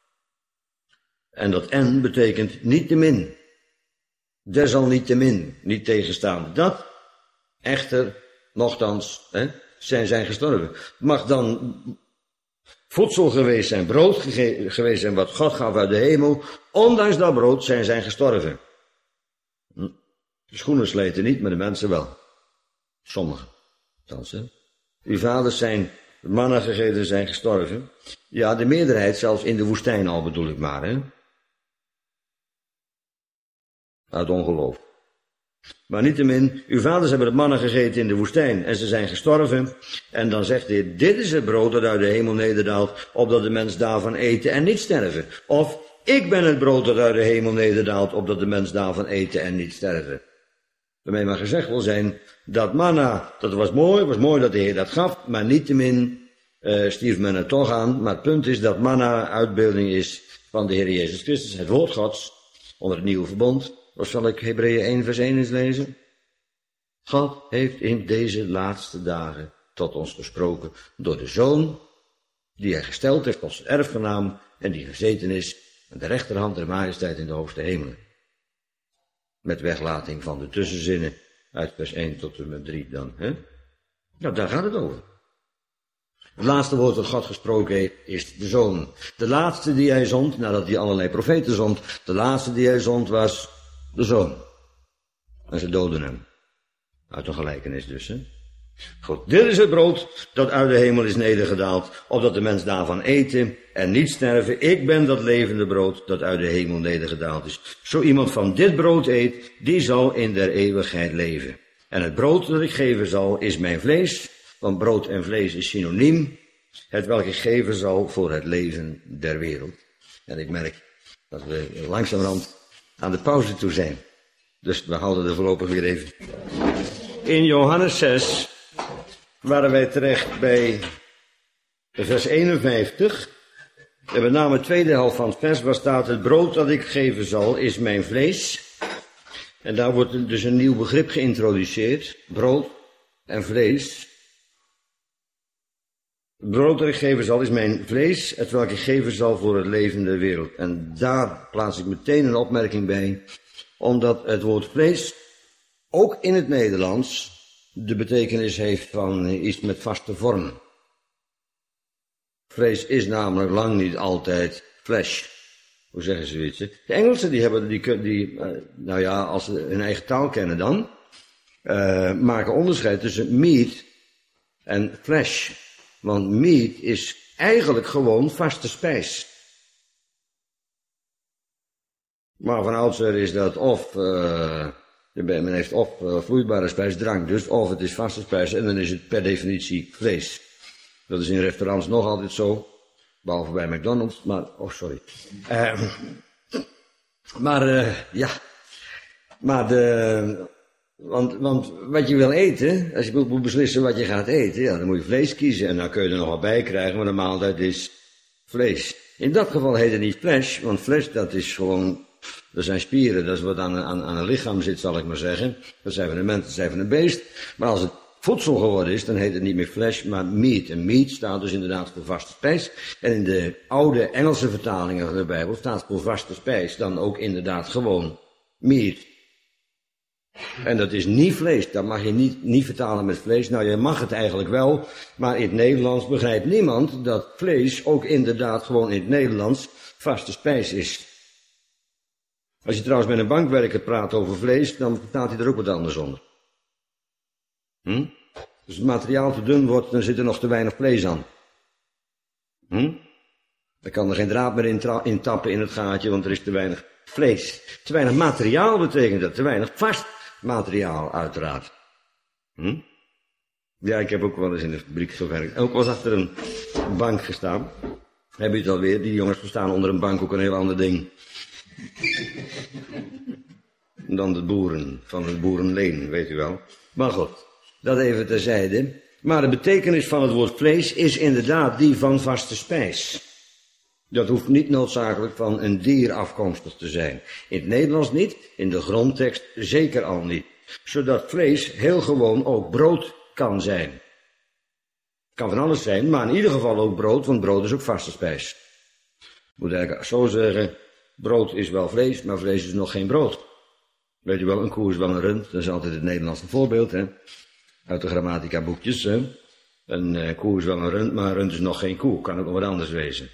En dat en betekent niettemin. Desalniettemin, niet tegenstaan. Dat, echter, nochtans, zijn gestorven. Het mag dan voedsel geweest zijn, brood geweest zijn wat God gaf uit de hemel. Ondanks dat brood zijn gestorven. De schoenen sleten niet, maar de mensen wel. Sommigen. Althans, hè. Uw vaders zijn manna gegeten, zijn gestorven. Ja, de meerderheid zelfs in de woestijn al bedoel ik maar, hè. Uit ongeloof. Maar niettemin, uw vaders hebben het manna gegeten in de woestijn en ze zijn gestorven. En dan zegt de Heer, dit is het brood dat uit de hemel nederdaalt, opdat de mens daarvan eten en niet sterven. Of, ik ben het brood dat uit de hemel nederdaalt, opdat de mens daarvan eten en niet sterven. Waarmee maar gezegd wil zijn, dat manna, dat was mooi dat de Heer dat gaf, maar niettemin stierf men er toch aan. Maar het punt is dat manna uitbeelding is van de Heer Jezus Christus, het woord Gods, onder het nieuwe verbond. Of zal ik Hebreeën 1 vers 1 eens lezen? God heeft in deze laatste dagen tot ons gesproken door de Zoon, die hij gesteld heeft als zijn erfgenaam en die gezeten is aan de rechterhand der majesteit in de hoogste hemelen. Met weglating van de tussenzinnen uit vers 1 tot en met 3 dan. Hè? Nou, daar gaat het over. Het laatste woord dat God gesproken heeft is de Zoon. De laatste die hij zond, nadat hij allerlei profeten zond, de laatste die hij zond was de Zoon. En ze doden hem. Uit een gelijkenis dus, hè. Goed, dit is het brood dat uit de hemel is nedergedaald, opdat de mens daarvan eten en niet sterven. Ik ben dat levende brood dat uit de hemel nedergedaald is. Zo iemand van dit brood eet, die zal in der eeuwigheid leven. En het brood dat ik geven zal, is mijn vlees, want brood en vlees is synoniem, het welk ik geven zal voor het leven der wereld. En ik merk dat we langzamerhand aan de pauze toe zijn. Dus we houden er voorlopig weer even. In Johannes 6 waren wij terecht bij vers 51. En met name de tweede helft van het vers, waar staat: het brood dat ik geven zal, is mijn vlees. En daar wordt dus een nieuw begrip geïntroduceerd. Brood en vlees. Het brood dat ik geven zal, is mijn vlees, het welk ik geven zal voor het leven der wereld. En daar plaats ik meteen een opmerking bij, omdat het woord vlees ook in het Nederlands de betekenis heeft van iets met vaste vorm. Vlees is namelijk lang niet altijd flesh. Hoe zeggen ze zoiets? De Engelsen die hebben nou ja, als ze hun eigen taal kennen dan, maken onderscheid tussen meat en flesh. Want meat is eigenlijk gewoon vaste spijs. Maar van oudsher is dat of, men heeft of vloeibare spijs, drank dus, of het is vaste spijs en dan is het per definitie vlees. Dat is in restaurants nog altijd zo, behalve bij McDonald's, maar, oh sorry. Maar Want wat je wil eten, als je moet beslissen wat je gaat eten, ja, dan moet je vlees kiezen. En dan kun je er nog wat bij krijgen, maar de maaltijd is vlees. In dat geval heet het niet flesh, want flesh dat is gewoon, dat zijn spieren, dat is wat aan een lichaam zit, zal ik maar zeggen. Dat zijn van een mens, dat zijn van een beest. Maar als het voedsel geworden is, dan heet het niet meer flesh, maar meat. En meat staat dus inderdaad voor vaste spijs. En in de oude Engelse vertalingen van de Bijbel staat voor vaste spijs dan ook inderdaad gewoon meat. En dat is niet vlees, dat mag je niet vertalen met vlees. Nou, je mag het eigenlijk wel, maar in het Nederlands begrijpt niemand dat vlees ook inderdaad gewoon in het Nederlands vaste spijs is. Als je trouwens met een bankwerker praat over vlees, dan vertaalt hij er ook wat anders onder. Als het materiaal te dun wordt, dan zit er nog te weinig vlees aan. Dan kan er geen draad meer in tappen in het gaatje, want er is te weinig vlees. Te weinig materiaal betekent dat, te weinig vast materiaal uiteraard. Ja, ik heb ook wel eens in de fabriek gewerkt. Ook wel eens achter een bank gestaan. Heb je het alweer, die jongens verstaan onder een bank ook een heel ander ding. Dan de boeren, van het boerenleen, weet u wel. Maar goed, dat even terzijde. Maar de betekenis van het woord vlees is inderdaad die van vaste spijs. Dat hoeft niet noodzakelijk van een dier afkomstig te zijn. In het Nederlands niet, in de grondtekst zeker al niet. Zodat vlees heel gewoon ook brood kan zijn. Het kan van alles zijn, maar in ieder geval ook brood, want brood is ook vaste spijs. Ik moet eigenlijk zo zeggen, brood is wel vlees, maar vlees is nog geen brood. Weet u wel, een koe is wel een rund, dat is altijd het Nederlandse voorbeeld, hè. Uit de grammatica boekjes, hè. Een koe is wel een rund, maar een rund is nog geen koe, kan ook nog wat anders wezen.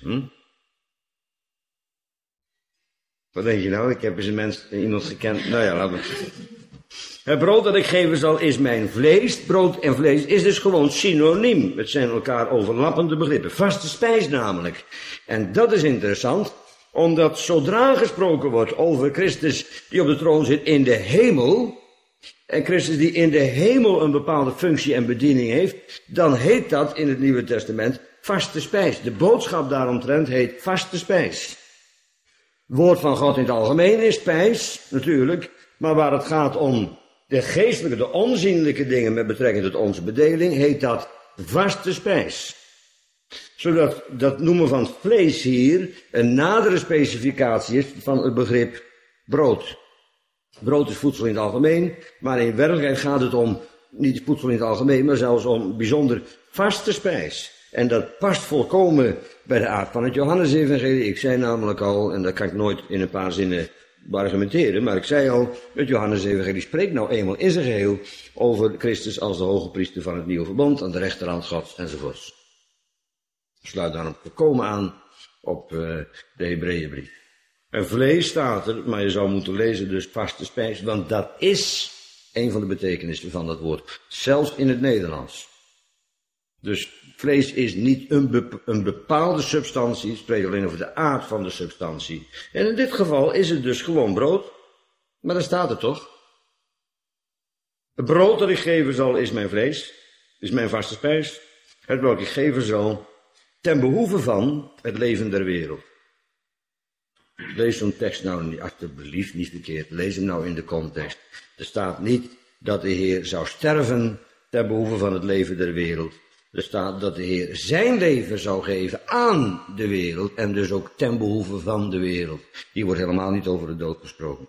Wat denk je nou? Ik heb eens iemand gekend. Nou ja, laten we. Het brood dat ik geven zal is mijn vlees. Brood en vlees is dus gewoon synoniem. Het zijn elkaar overlappende begrippen. Vaste spijs namelijk. En dat is interessant, omdat zodra gesproken wordt over Christus die op de troon zit in de hemel, en Christus die in de hemel een bepaalde functie en bediening heeft, dan heet dat in het Nieuwe Testament vaste spijs. De boodschap daaromtrent heet vaste spijs. Het woord van God in het algemeen is spijs, natuurlijk, maar waar het gaat om de geestelijke, de onzienlijke dingen met betrekking tot onze bedeling, heet dat vaste spijs. Zodat dat noemen van vlees hier een nadere specificatie is van het begrip brood. Brood is voedsel in het algemeen, maar in werkelijkheid gaat het om niet voedsel in het algemeen, maar zelfs om bijzonder vaste spijs. En dat past volkomen bij de aard van het Johannesevangelie. Ik zei namelijk al, en dat kan ik nooit in een paar zinnen argumenteren, maar ik zei al, het Johannesevangelie spreekt nou eenmaal in zijn geheel over Christus als de hoge priester van het nieuwe verbond, aan de rechterhand Gods enzovoorts. Ik sluit daarom volkomen aan op de Hebreeënbrief. En vlees staat er, maar je zou moeten lezen dus vaste spijs, want dat is een van de betekenissen van dat woord, zelfs in het Nederlands. Dus vlees is niet een bepaalde substantie, het spreekt alleen over de aard van de substantie. En in dit geval is het dus gewoon brood, maar daar staat het toch. Het brood dat ik geven zal is mijn vlees, is mijn vaste spijs, het welk ik geven zal ten behoeve van het leven der wereld. Lees zo'n tekst nou alsjeblieft niet verkeerd, lees hem nou in de context. Er staat niet dat de Heer zou sterven ten behoeve van het leven der wereld. Er staat dat de Heer zijn leven zou geven aan de wereld en dus ook ten behoeve van de wereld. Hier wordt helemaal niet over de dood gesproken.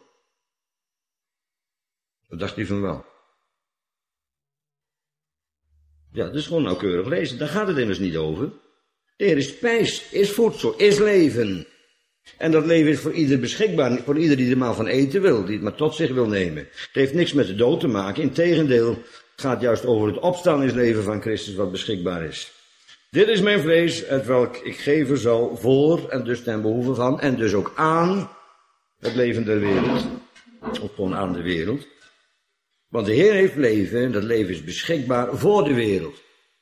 Wat dacht u van wel? Ja, dat is gewoon nauwkeurig lezen, daar gaat het immers niet over. De Heer is spijs, is voedsel, is leven. En dat leven is voor ieder beschikbaar, voor ieder die er maar van eten wil, die het maar tot zich wil nemen. Het heeft niks met de dood te maken, integendeel, het gaat juist over het opstandingsleven van Christus wat beschikbaar is. Dit is mijn vlees, het welk ik geven zal voor en dus ten behoeve van en dus ook aan het leven der wereld. Of gewoon aan de wereld. Want de Heer heeft leven en dat leven is beschikbaar voor de wereld.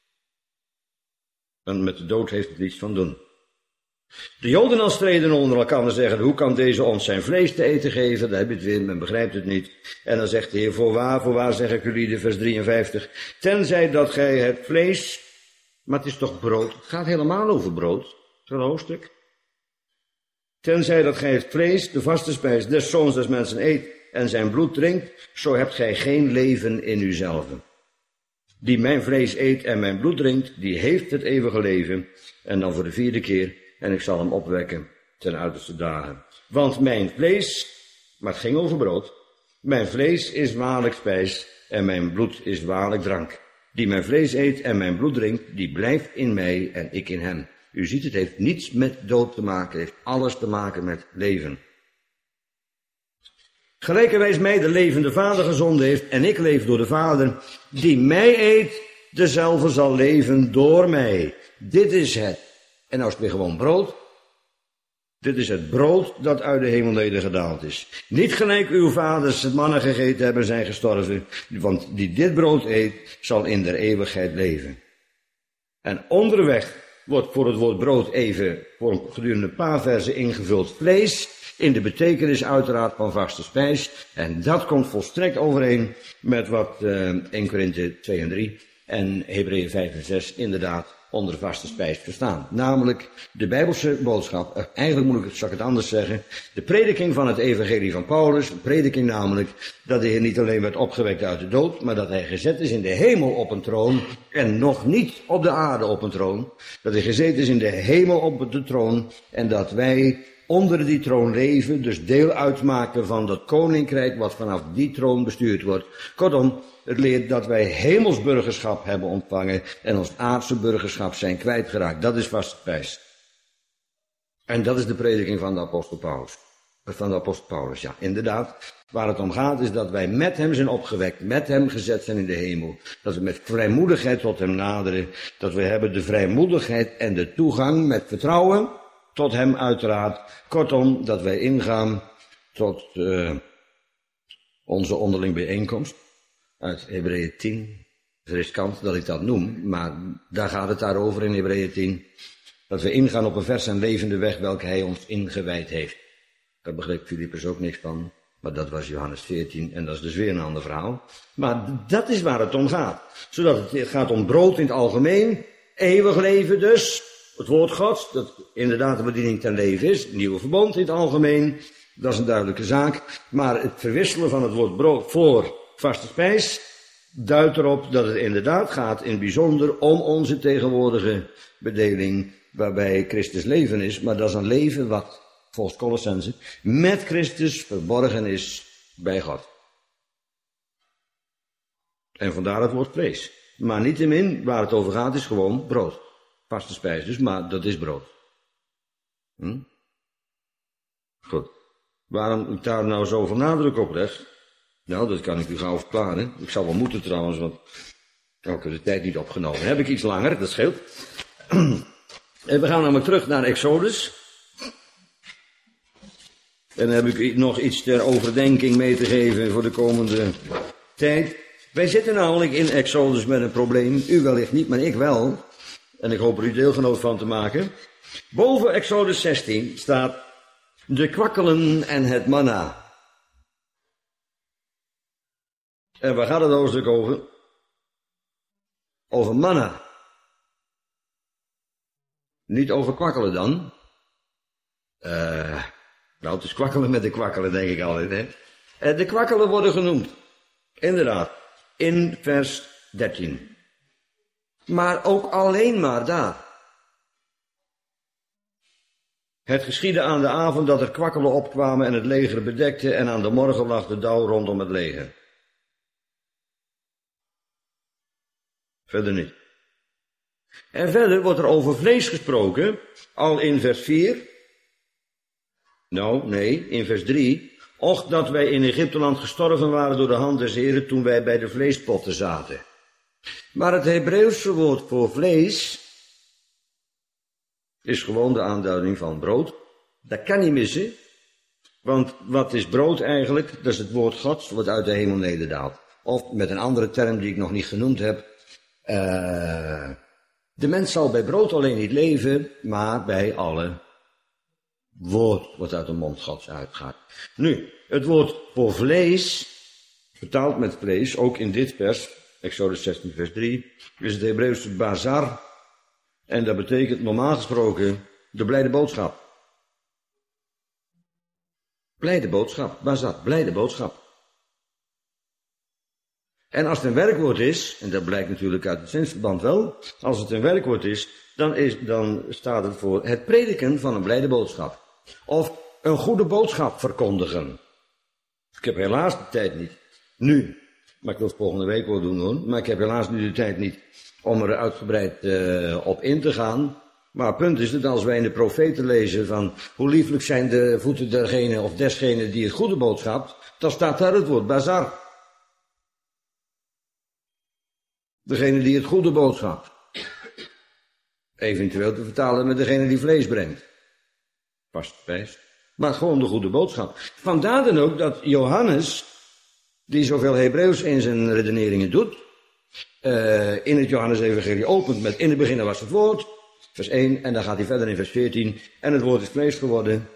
En met de dood heeft het niets van doen. De Joden dan streden onder elkaar en zeggen, hoe kan deze ons zijn vlees te eten geven? Daar heb je het weer, men begrijpt het niet. En dan zegt de Heer, voorwaar zeg ik jullie, de vers 53, tenzij dat gij het vlees, maar het is toch brood, het gaat helemaal over brood, zo'n hoofdstuk. Tenzij dat gij het vlees, de vaste spijs des zoons des mensen eet en zijn bloed drinkt, zo hebt gij geen leven in uzelf. Die mijn vlees eet en mijn bloed drinkt, die heeft het eeuwige leven. En dan voor de 4e keer, en ik zal hem opwekken ten uiterste dagen. Want mijn vlees, maar het ging over brood, mijn vlees is waarlijk spijs en mijn bloed is waarlijk drank. Die mijn vlees eet en mijn bloed drinkt, die blijft in mij en ik in hem. U ziet, het heeft niets met dood te maken, het heeft alles te maken met leven. Gelijkerwijs mij de levende Vader gezonden heeft en ik leef door de Vader, die mij eet, dezelfde zal leven door mij. Dit is het. En nou is het weer gewoon brood. Dit is het brood dat uit de hemel nedergedaald is. Niet gelijk uw vaders het mannen gegeten hebben zijn gestorven, want die dit brood eet, zal in der eeuwigheid leven. En onderweg wordt voor het woord brood even voor gedurende een paar versen ingevuld vlees, in de betekenis uiteraard van vaste spijs. En dat komt volstrekt overeen met wat 1 Korinthe 2 en 3 en Hebreeën 5 en 6 inderdaad onder vaste spijs verstaan. Namelijk de Bijbelse boodschap, eigenlijk zal ik het anders zeggen, de prediking van het evangelie van Paulus, de prediking namelijk dat de Heer niet alleen werd opgewekt uit de dood, maar dat hij gezet is in de hemel op een troon en nog niet op de aarde op een troon. Dat hij gezeten is in de hemel op de troon en dat wij onder die troon leven, dus deel uitmaken van dat koninkrijk wat vanaf die troon bestuurd wordt. Kortom, het leert dat wij hemelsburgerschap hebben ontvangen en ons aardse burgerschap zijn kwijtgeraakt. Dat is vaste spijs. En dat is de prediking van de apostel Paulus. Van de apostel Paulus, ja, inderdaad. Waar het om gaat is dat wij met hem zijn opgewekt, met hem gezet zijn in de hemel. Dat we met vrijmoedigheid tot hem naderen. Dat we hebben de vrijmoedigheid en de toegang met vertrouwen tot hem uiteraard. Kortom, dat wij ingaan tot onze onderling bijeenkomst. Uit Hebreeën 10. Er is kans dat ik dat noem, maar daar gaat het daarover in Hebreeën 10. Dat we ingaan op een vers en levende weg welke hij ons ingewijd heeft. Daar begreep Filippus ook niks van, maar dat was Johannes 14 en dat is dus weer een ander verhaal. Maar dat is waar het om gaat. Zodat het gaat om brood in het algemeen, eeuwig leven dus, het woord Gods, dat inderdaad de bediening ten leven is, nieuwe verbond in het algemeen, dat is een duidelijke zaak. Maar het verwisselen van het woord brood voor vaste spijs duidt erop dat het inderdaad gaat in het bijzonder om onze tegenwoordige bedeling, waarbij Christus leven is, maar dat is een leven wat, volgens Colossense, met Christus verborgen is bij God. En vandaar het woord vlees. Maar niettemin, waar het over gaat, is gewoon brood. Vaste spijs dus, maar dat is brood. Goed. Waarom ik daar nou zoveel nadruk op leg? Nou, dat kan ik u gauw verklaren. Ik zal wel moeten trouwens, want ik heb de tijd niet opgenomen. Heb ik iets langer, dat scheelt. En we gaan namelijk terug naar Exodus. En dan heb ik nog iets ter overdenking mee te geven voor de komende tijd. Wij zitten namelijk in Exodus met een probleem. U wellicht niet, maar ik wel. En ik hoop er u deelgenoot van te maken. Boven Exodus 16 staat de kwakkelen en het manna. En waar gaat het hoofdstuk over? Over manna. Niet over kwakkelen dan. Nou, het is kwakkelen met de kwakkelen, denk ik altijd. Hè? De kwakkelen worden genoemd. Inderdaad. In vers 13. Maar ook alleen maar daar. Het geschiedde aan de avond dat er kwakkelen opkwamen en het leger bedekte en aan de morgen lag de dauw rondom het leger. Verder niet. En verder wordt er over vlees gesproken, al in vers 4. Nou, nee, in vers 3. Och, dat wij in Egypteland gestorven waren door de hand des Heren toen wij bij de vleespotten zaten. Maar het Hebreeuwse woord voor vlees is gewoon de aanduiding van brood. Dat kan niet missen, want wat is brood eigenlijk? Dat is het woord Gods wat uit de hemel nederdaalt. Of met een andere term die ik nog niet genoemd heb. De mens zal bij brood alleen niet leven, maar bij alle woord wat uit de mond Gods uitgaat. Nu, het woord voor vlees, vertaald met vlees, ook in dit vers, Exodus 16 vers 3, is het Hebreeuwse bazar. En dat betekent normaal gesproken de blijde boodschap. Blijde boodschap, bazar, blijde boodschap. En als het een werkwoord is, en dat blijkt natuurlijk uit het zinsverband wel, als het een werkwoord is, dan staat het voor het prediken van een blijde boodschap. Of een goede boodschap verkondigen. Ik heb helaas de tijd niet, nu, maar ik wil het volgende week wel doen hoor, maar ik heb helaas nu de tijd niet om er uitgebreid op in te gaan. Maar het punt is dat als wij in de profeten lezen van hoe lieflijk zijn de voeten dergene of desgene die het goede boodschap, dan staat daar het woord bazar. Degene die het goede boodschap. Eventueel te vertalen met degene die vlees brengt. Past best. Maar gewoon de goede boodschap. Vandaar dan ook dat Johannes, die zoveel Hebreeuws in zijn redeneringen doet, in het Johannes-evangelie opent met in het begin was het woord, vers 1, en dan gaat hij verder in vers 14, en het woord is vlees geworden,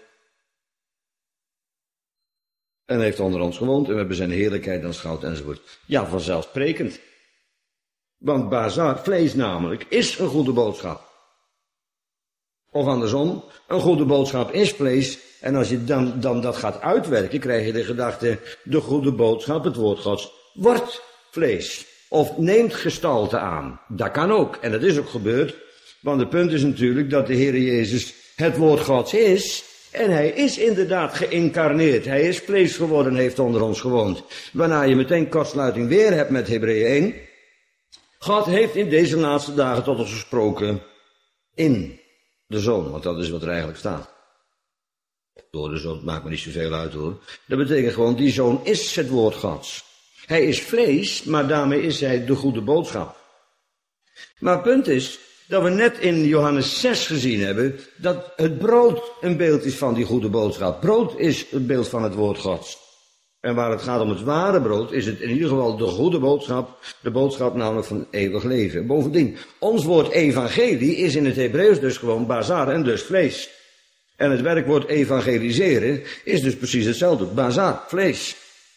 en heeft onder ons gewoond, en we hebben zijn heerlijkheid aanschouwd, enzovoort. Ja, vanzelfsprekend. Want bazar, vlees namelijk, is een goede boodschap. Of andersom, een goede boodschap is vlees, en als je dan dat gaat uitwerken, krijg je de gedachte, de goede boodschap, het woord Gods, wordt vlees. Of neemt gestalte aan. Dat kan ook, en dat is ook gebeurd, want het punt is natuurlijk dat de Heer Jezus het woord Gods is, en hij is inderdaad geïncarneerd. Hij is vlees geworden, heeft onder ons gewoond. Waarna je meteen kortsluiting weer hebt met Hebreeën 1. God heeft in deze laatste dagen tot ons gesproken in de Zoon, want dat is wat er eigenlijk staat. Door de Zoon, maakt me niet zoveel uit hoor. Dat betekent gewoon, die Zoon is het woord Gods. Hij is vlees, maar daarmee is hij de goede boodschap. Maar het punt is dat we net in Johannes 6 gezien hebben dat het brood een beeld is van die goede boodschap. Brood is het beeld van het woord Gods. En waar het gaat om het ware brood is het in ieder geval de goede boodschap, de boodschap namelijk van eeuwig leven. Bovendien, ons woord evangelie is in het Hebreeuws dus gewoon bazar en dus vlees. En het werkwoord evangeliseren is dus precies hetzelfde, bazar, vlees.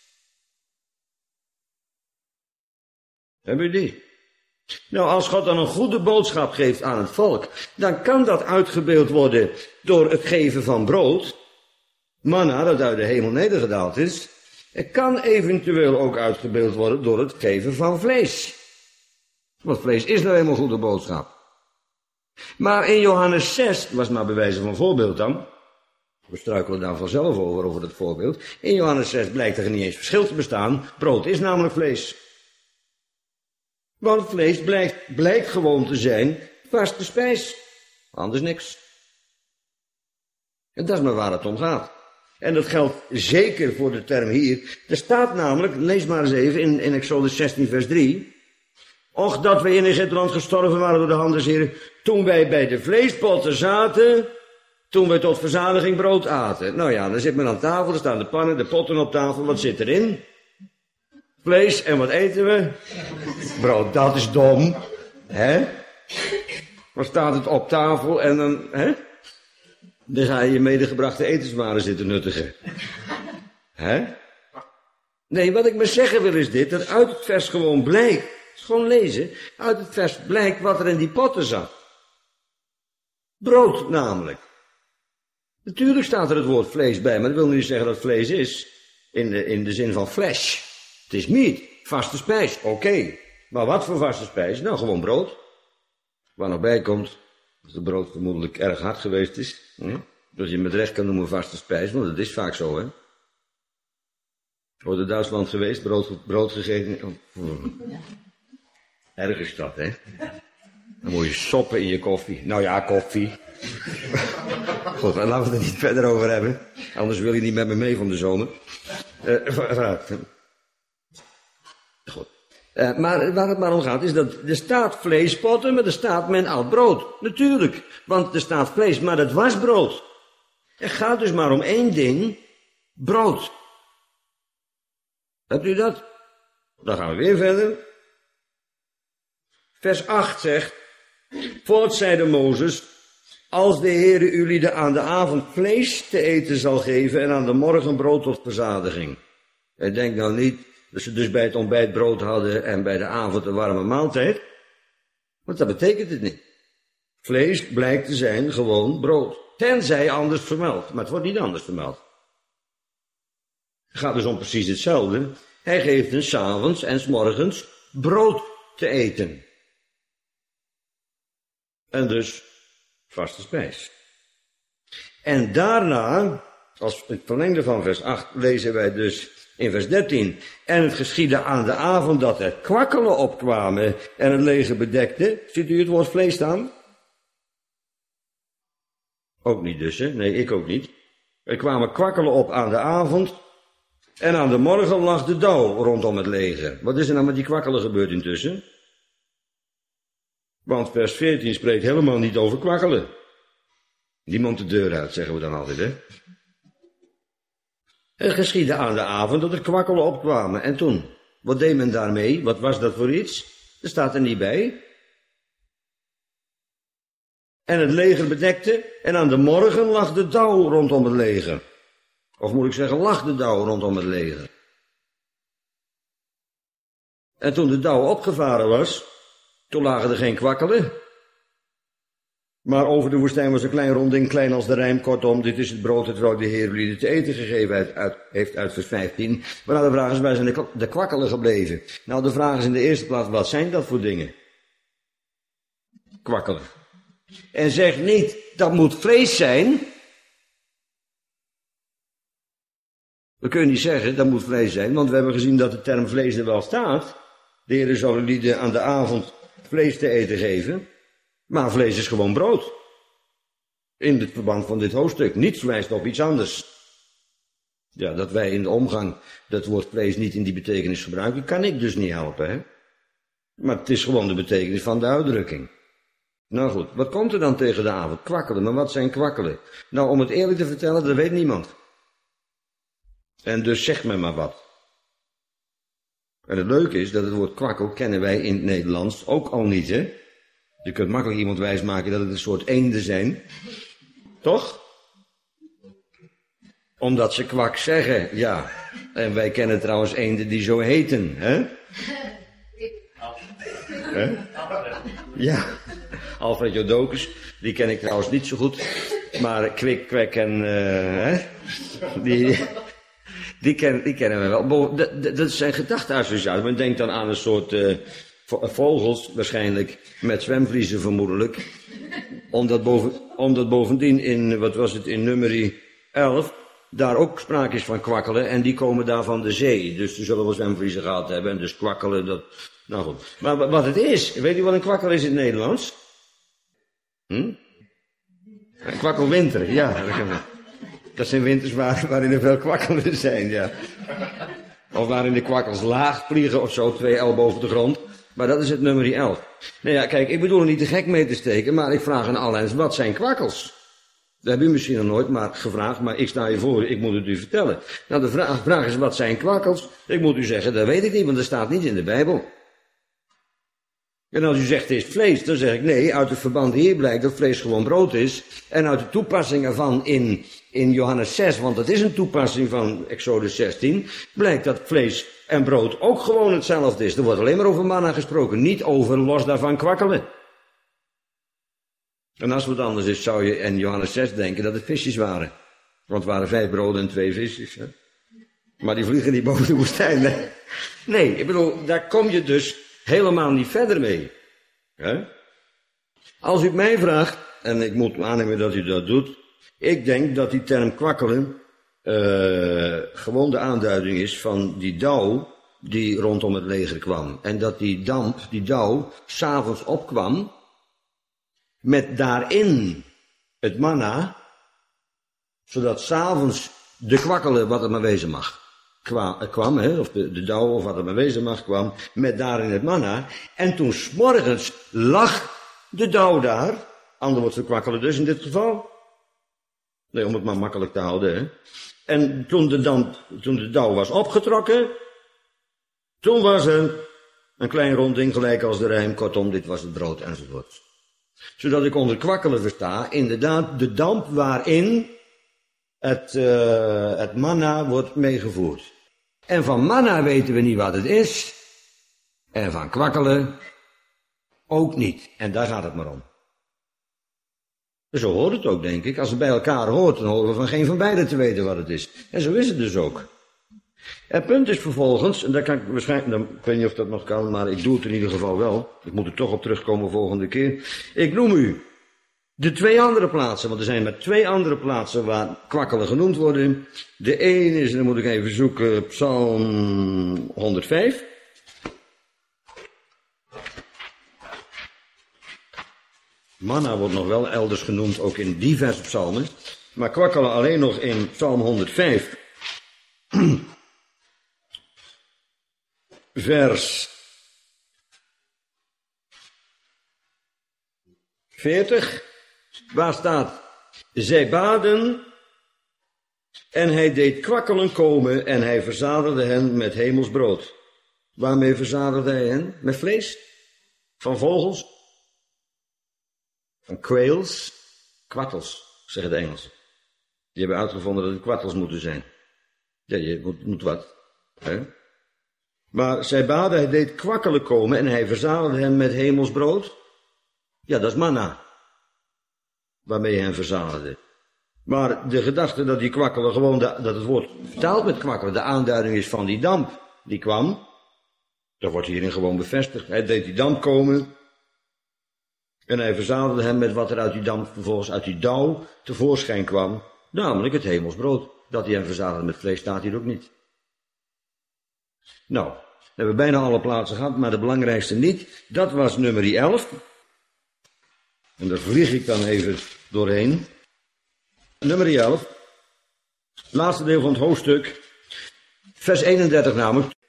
Hebben jullie die? Nou, als God dan een goede boodschap geeft aan het volk, dan kan dat uitgebeeld worden door het geven van brood, manna dat uit de hemel nedergedaald is. Het kan eventueel ook uitgebeeld worden door het geven van vlees. Want vlees is nou eenmaal goede boodschap. Maar in Johannes 6, was maar bij wijze van voorbeeld dan, we struikelen daar vanzelf over dat voorbeeld, in Johannes 6 blijkt er niet eens verschil te bestaan, brood is namelijk vlees. Want vlees blijkt gewoon te zijn vaste spijs. Anders niks. En dat is maar waar het om gaat. En dat geldt zeker voor de term hier. Er staat namelijk, lees maar eens even in Exodus 16 vers 3. Och dat wij in Egypteland gestorven waren door de hand des Heren, toen wij bij de vleespotten zaten, toen wij tot verzadiging brood aten. Nou ja, dan zit men aan tafel, er staan de pannen, de potten op tafel, wat zit erin? Vlees, en wat eten we? Brood, dat is dom. Hè? Dan staat het op tafel en dan, hè? Dan ga je medegebrachte etenswaren zitten nuttigen. Hè? Nee, wat ik maar zeggen wil is dit, dat uit het vers gewoon blijkt, gewoon lezen, uit het vers blijkt wat er in die potten zat. Brood namelijk. Natuurlijk staat er het woord vlees bij, maar dat wil niet zeggen dat het vlees is, in de zin van flesh. Het is meat, vaste spijs, oké. Maar wat voor vaste spijs? Nou, gewoon brood. Waar nog bij komt, dat het brood vermoedelijk erg hard geweest is. Dat je met recht kan noemen vaste spijs, want dat is vaak zo, hè. Wordt in Duitsland geweest, brood gegeten. Erg is dat, hè. Dan moet je soppen in je koffie. Nou ja, koffie. Goed, laten we het er niet verder over hebben. Anders wil je niet met me mee van de zomer. Goed. Maar waar het maar om gaat is dat er staat vleespotten, maar er staat men oud brood. Natuurlijk, want er staat vlees, maar dat was brood. Het gaat dus maar om één ding, brood. Hebt u dat? Dan gaan we weer verder. Vers 8 zegt, voort zeide Mozes, als de Heere ulieden aan de avond vlees te eten zal geven en aan de morgen brood tot verzadiging. En denk nou niet dat ze dus bij het ontbijt brood hadden en bij de avond een warme maaltijd. Want dat betekent het niet. Vlees blijkt te zijn gewoon brood. Tenzij anders vermeld. Maar het wordt niet anders vermeld. Het gaat dus om precies hetzelfde. Hij geeft hen 's avonds en 's morgens brood te eten. En dus vaste spijs. En daarna, als het verlengde van vers 8, lezen wij dus in vers 13. En het geschiedde aan de avond dat er kwakkelen opkwamen en het leger bedekte. Ziet u het woord vlees staan? Ook niet dus, hè? Nee, ik ook niet. Er kwamen kwakkelen op aan de avond en aan de morgen lag de dauw rondom het leger. Wat is er nou met die kwakkelen gebeurd intussen? Want vers 14 spreekt helemaal niet over kwakkelen. Niemand de deur uit, zeggen we dan altijd, hè? Het geschiedde aan de avond dat er kwakkelen opkwamen. En toen, wat deed men daarmee? Wat was dat voor iets? Er staat er niet bij. En het leger bedekte, en aan de morgen lag de dauw rondom het leger. Of moet ik zeggen, lag de dauw rondom het leger. En toen de dauw opgevaren was, toen lagen er geen kwakkelen. Maar over de woestijn was een klein rond ding, klein als de rijm. Kortom, dit is het brood dat de Heer jullie te eten gegeven heeft uit vers 15. Maar nou de vraag is, waar zijn de kwakkelen gebleven? Nou, de vraag is in de eerste plaats, wat zijn dat voor dingen? Kwakkelen. En zeg niet, dat moet vlees zijn. We kunnen niet zeggen, dat moet vlees zijn, want we hebben gezien dat de term vlees er wel staat. De Heer zou jullie aan de avond vlees te eten geven. Maar vlees is gewoon brood. In het verband van dit hoofdstuk. Niets wijst op iets anders. Ja, dat wij in de omgang dat woord vlees niet in die betekenis gebruiken, kan ik dus niet helpen, hè. Maar het is gewoon de betekenis van de uitdrukking. Nou goed, wat komt er dan tegen de avond? Kwakkelen, maar wat zijn kwakkelen? Nou, om het eerlijk te vertellen, dat weet niemand. En dus zeg me maar wat. En het leuke is dat het woord kwakkel kennen wij in het Nederlands ook al niet, hè. Je kunt makkelijk iemand wijsmaken dat het een soort eenden zijn. Toch? Omdat ze kwak zeggen, ja. En wij kennen trouwens eenden die zo heten, hè? Hè? Ja. Alfred Jodocus, die ken ik trouwens niet zo goed. Maar Kwik, Kwek en, hè? Die kennen we wel. Dat zijn gedachteassociaties. Men denkt dan aan een soort vogels, waarschijnlijk met zwemvliezen vermoedelijk. Omdat bovendien in, wat was het, in nummer 11, daar ook sprake is van kwakkelen. En die komen daar van de zee. Dus ze zullen wel zwemvliezen gehad hebben. En dus kwakkelen, dat, nou goed. Maar wat het is, weet u wat een kwakkel is in het Nederlands? Een kwakkelwinter, ja. Dat zijn winters waarin er veel kwakkelen zijn, ja. Of waarin de kwakkels laag vliegen of zo, 2 el boven de grond. Maar dat is het nummer 11. Nou ja, kijk, ik bedoel er niet te gek mee te steken, maar ik vraag aan allens, wat zijn kwakkels? Dat heb u misschien nog nooit maar gevraagd, maar ik sta hier voor, ik moet het u vertellen. Nou, de vraag is, wat zijn kwakkels? Ik moet u zeggen, dat weet ik niet, want dat staat niet in de Bijbel. En als u zegt, het is vlees, dan zeg ik, nee, uit het verband hier blijkt dat vlees gewoon brood is. En uit de toepassing ervan in Johannes 6, want dat is een toepassing van Exodus 16, blijkt dat vlees en brood ook gewoon hetzelfde is. Er wordt alleen maar over manna gesproken, niet over los daarvan kwakkelen. En als het anders is, zou je in Johannes 6 denken dat het visjes waren. Want het waren 5 broden en 2 visjes. Hè? Maar die vliegen niet boven de woestijn. Hè? Nee, ik bedoel, daar kom je dus helemaal niet verder mee. Hè? Als u het mij vraagt, en ik moet aannemen dat u dat doet, ik denk dat die term kwakkelen gewoon de aanduiding is van die dauw die rondom het leger kwam. En dat die dauw, 's avonds opkwam met daarin het manna, zodat 's avonds de kwakkelen, wat er maar wezen mag, kwam, hè, of de dauw of wat er maar wezen mag kwam, met daarin het manna. En toen 's morgens lag de dauw daar, ander wordt de kwakkelen dus in dit geval. Nee, om het maar makkelijk te houden, hè. En toen de dauw was opgetrokken, toen was er een klein rond ding gelijk als de rijm, kortom, dit was het brood enzovoort. Zodat ik onder kwakkelen versta, inderdaad, de damp waarin het manna wordt meegevoerd. En van manna weten we niet wat het is. En van kwakkelen ook niet. En daar gaat het maar om. Zo hoort het ook, denk ik. Als het bij elkaar hoort, dan horen we van geen van beiden te weten wat het is. En zo is het dus ook. Het punt is vervolgens, en daar kan ik waarschijnlijk, ik weet niet of dat nog kan, maar ik doe het in ieder geval wel. Ik moet er toch op terugkomen volgende keer. Ik noem u de 2 andere plaatsen, want er zijn maar 2 andere plaatsen waar kwakkelen genoemd worden. De ene is, dan moet ik even zoeken, Psalm 105. Manna wordt nog wel elders genoemd, ook in diverse psalmen. Maar kwakkelen alleen nog in Psalm 105. Vers 40. Waar staat, zij baden en hij deed kwakkelen komen en hij verzadigde hen met hemels brood. Waarmee verzadigde hij hen? Met vlees? Van vogels? Van quails? Kwattels, zeggen de Engelsen. Die hebben uitgevonden dat het kwattels moeten zijn. Ja, je moet wat. Hè? Maar zij baden, hij deed kwakkelen komen en hij verzadigde hen met hemels brood. Ja, dat is manna. Waarmee hij hen verzadigde. Maar de gedachte dat die kwakkelen gewoon, dat het woord vertaald met kwakkelen, de aanduiding is van die damp die kwam. Dat wordt hierin gewoon bevestigd. Hij deed die damp komen. En hij verzadigde hem met wat er uit die damp, vervolgens uit die dauw tevoorschijn kwam. Namelijk het hemelsbrood. Dat hij hem verzadigde met vlees staat hier ook niet. Nou, we hebben bijna alle plaatsen gehad, maar de belangrijkste niet. Dat was nummer 11. En daar vlieg ik dan even doorheen. Nummer 11. Laatste deel van het hoofdstuk. Vers 31 namelijk.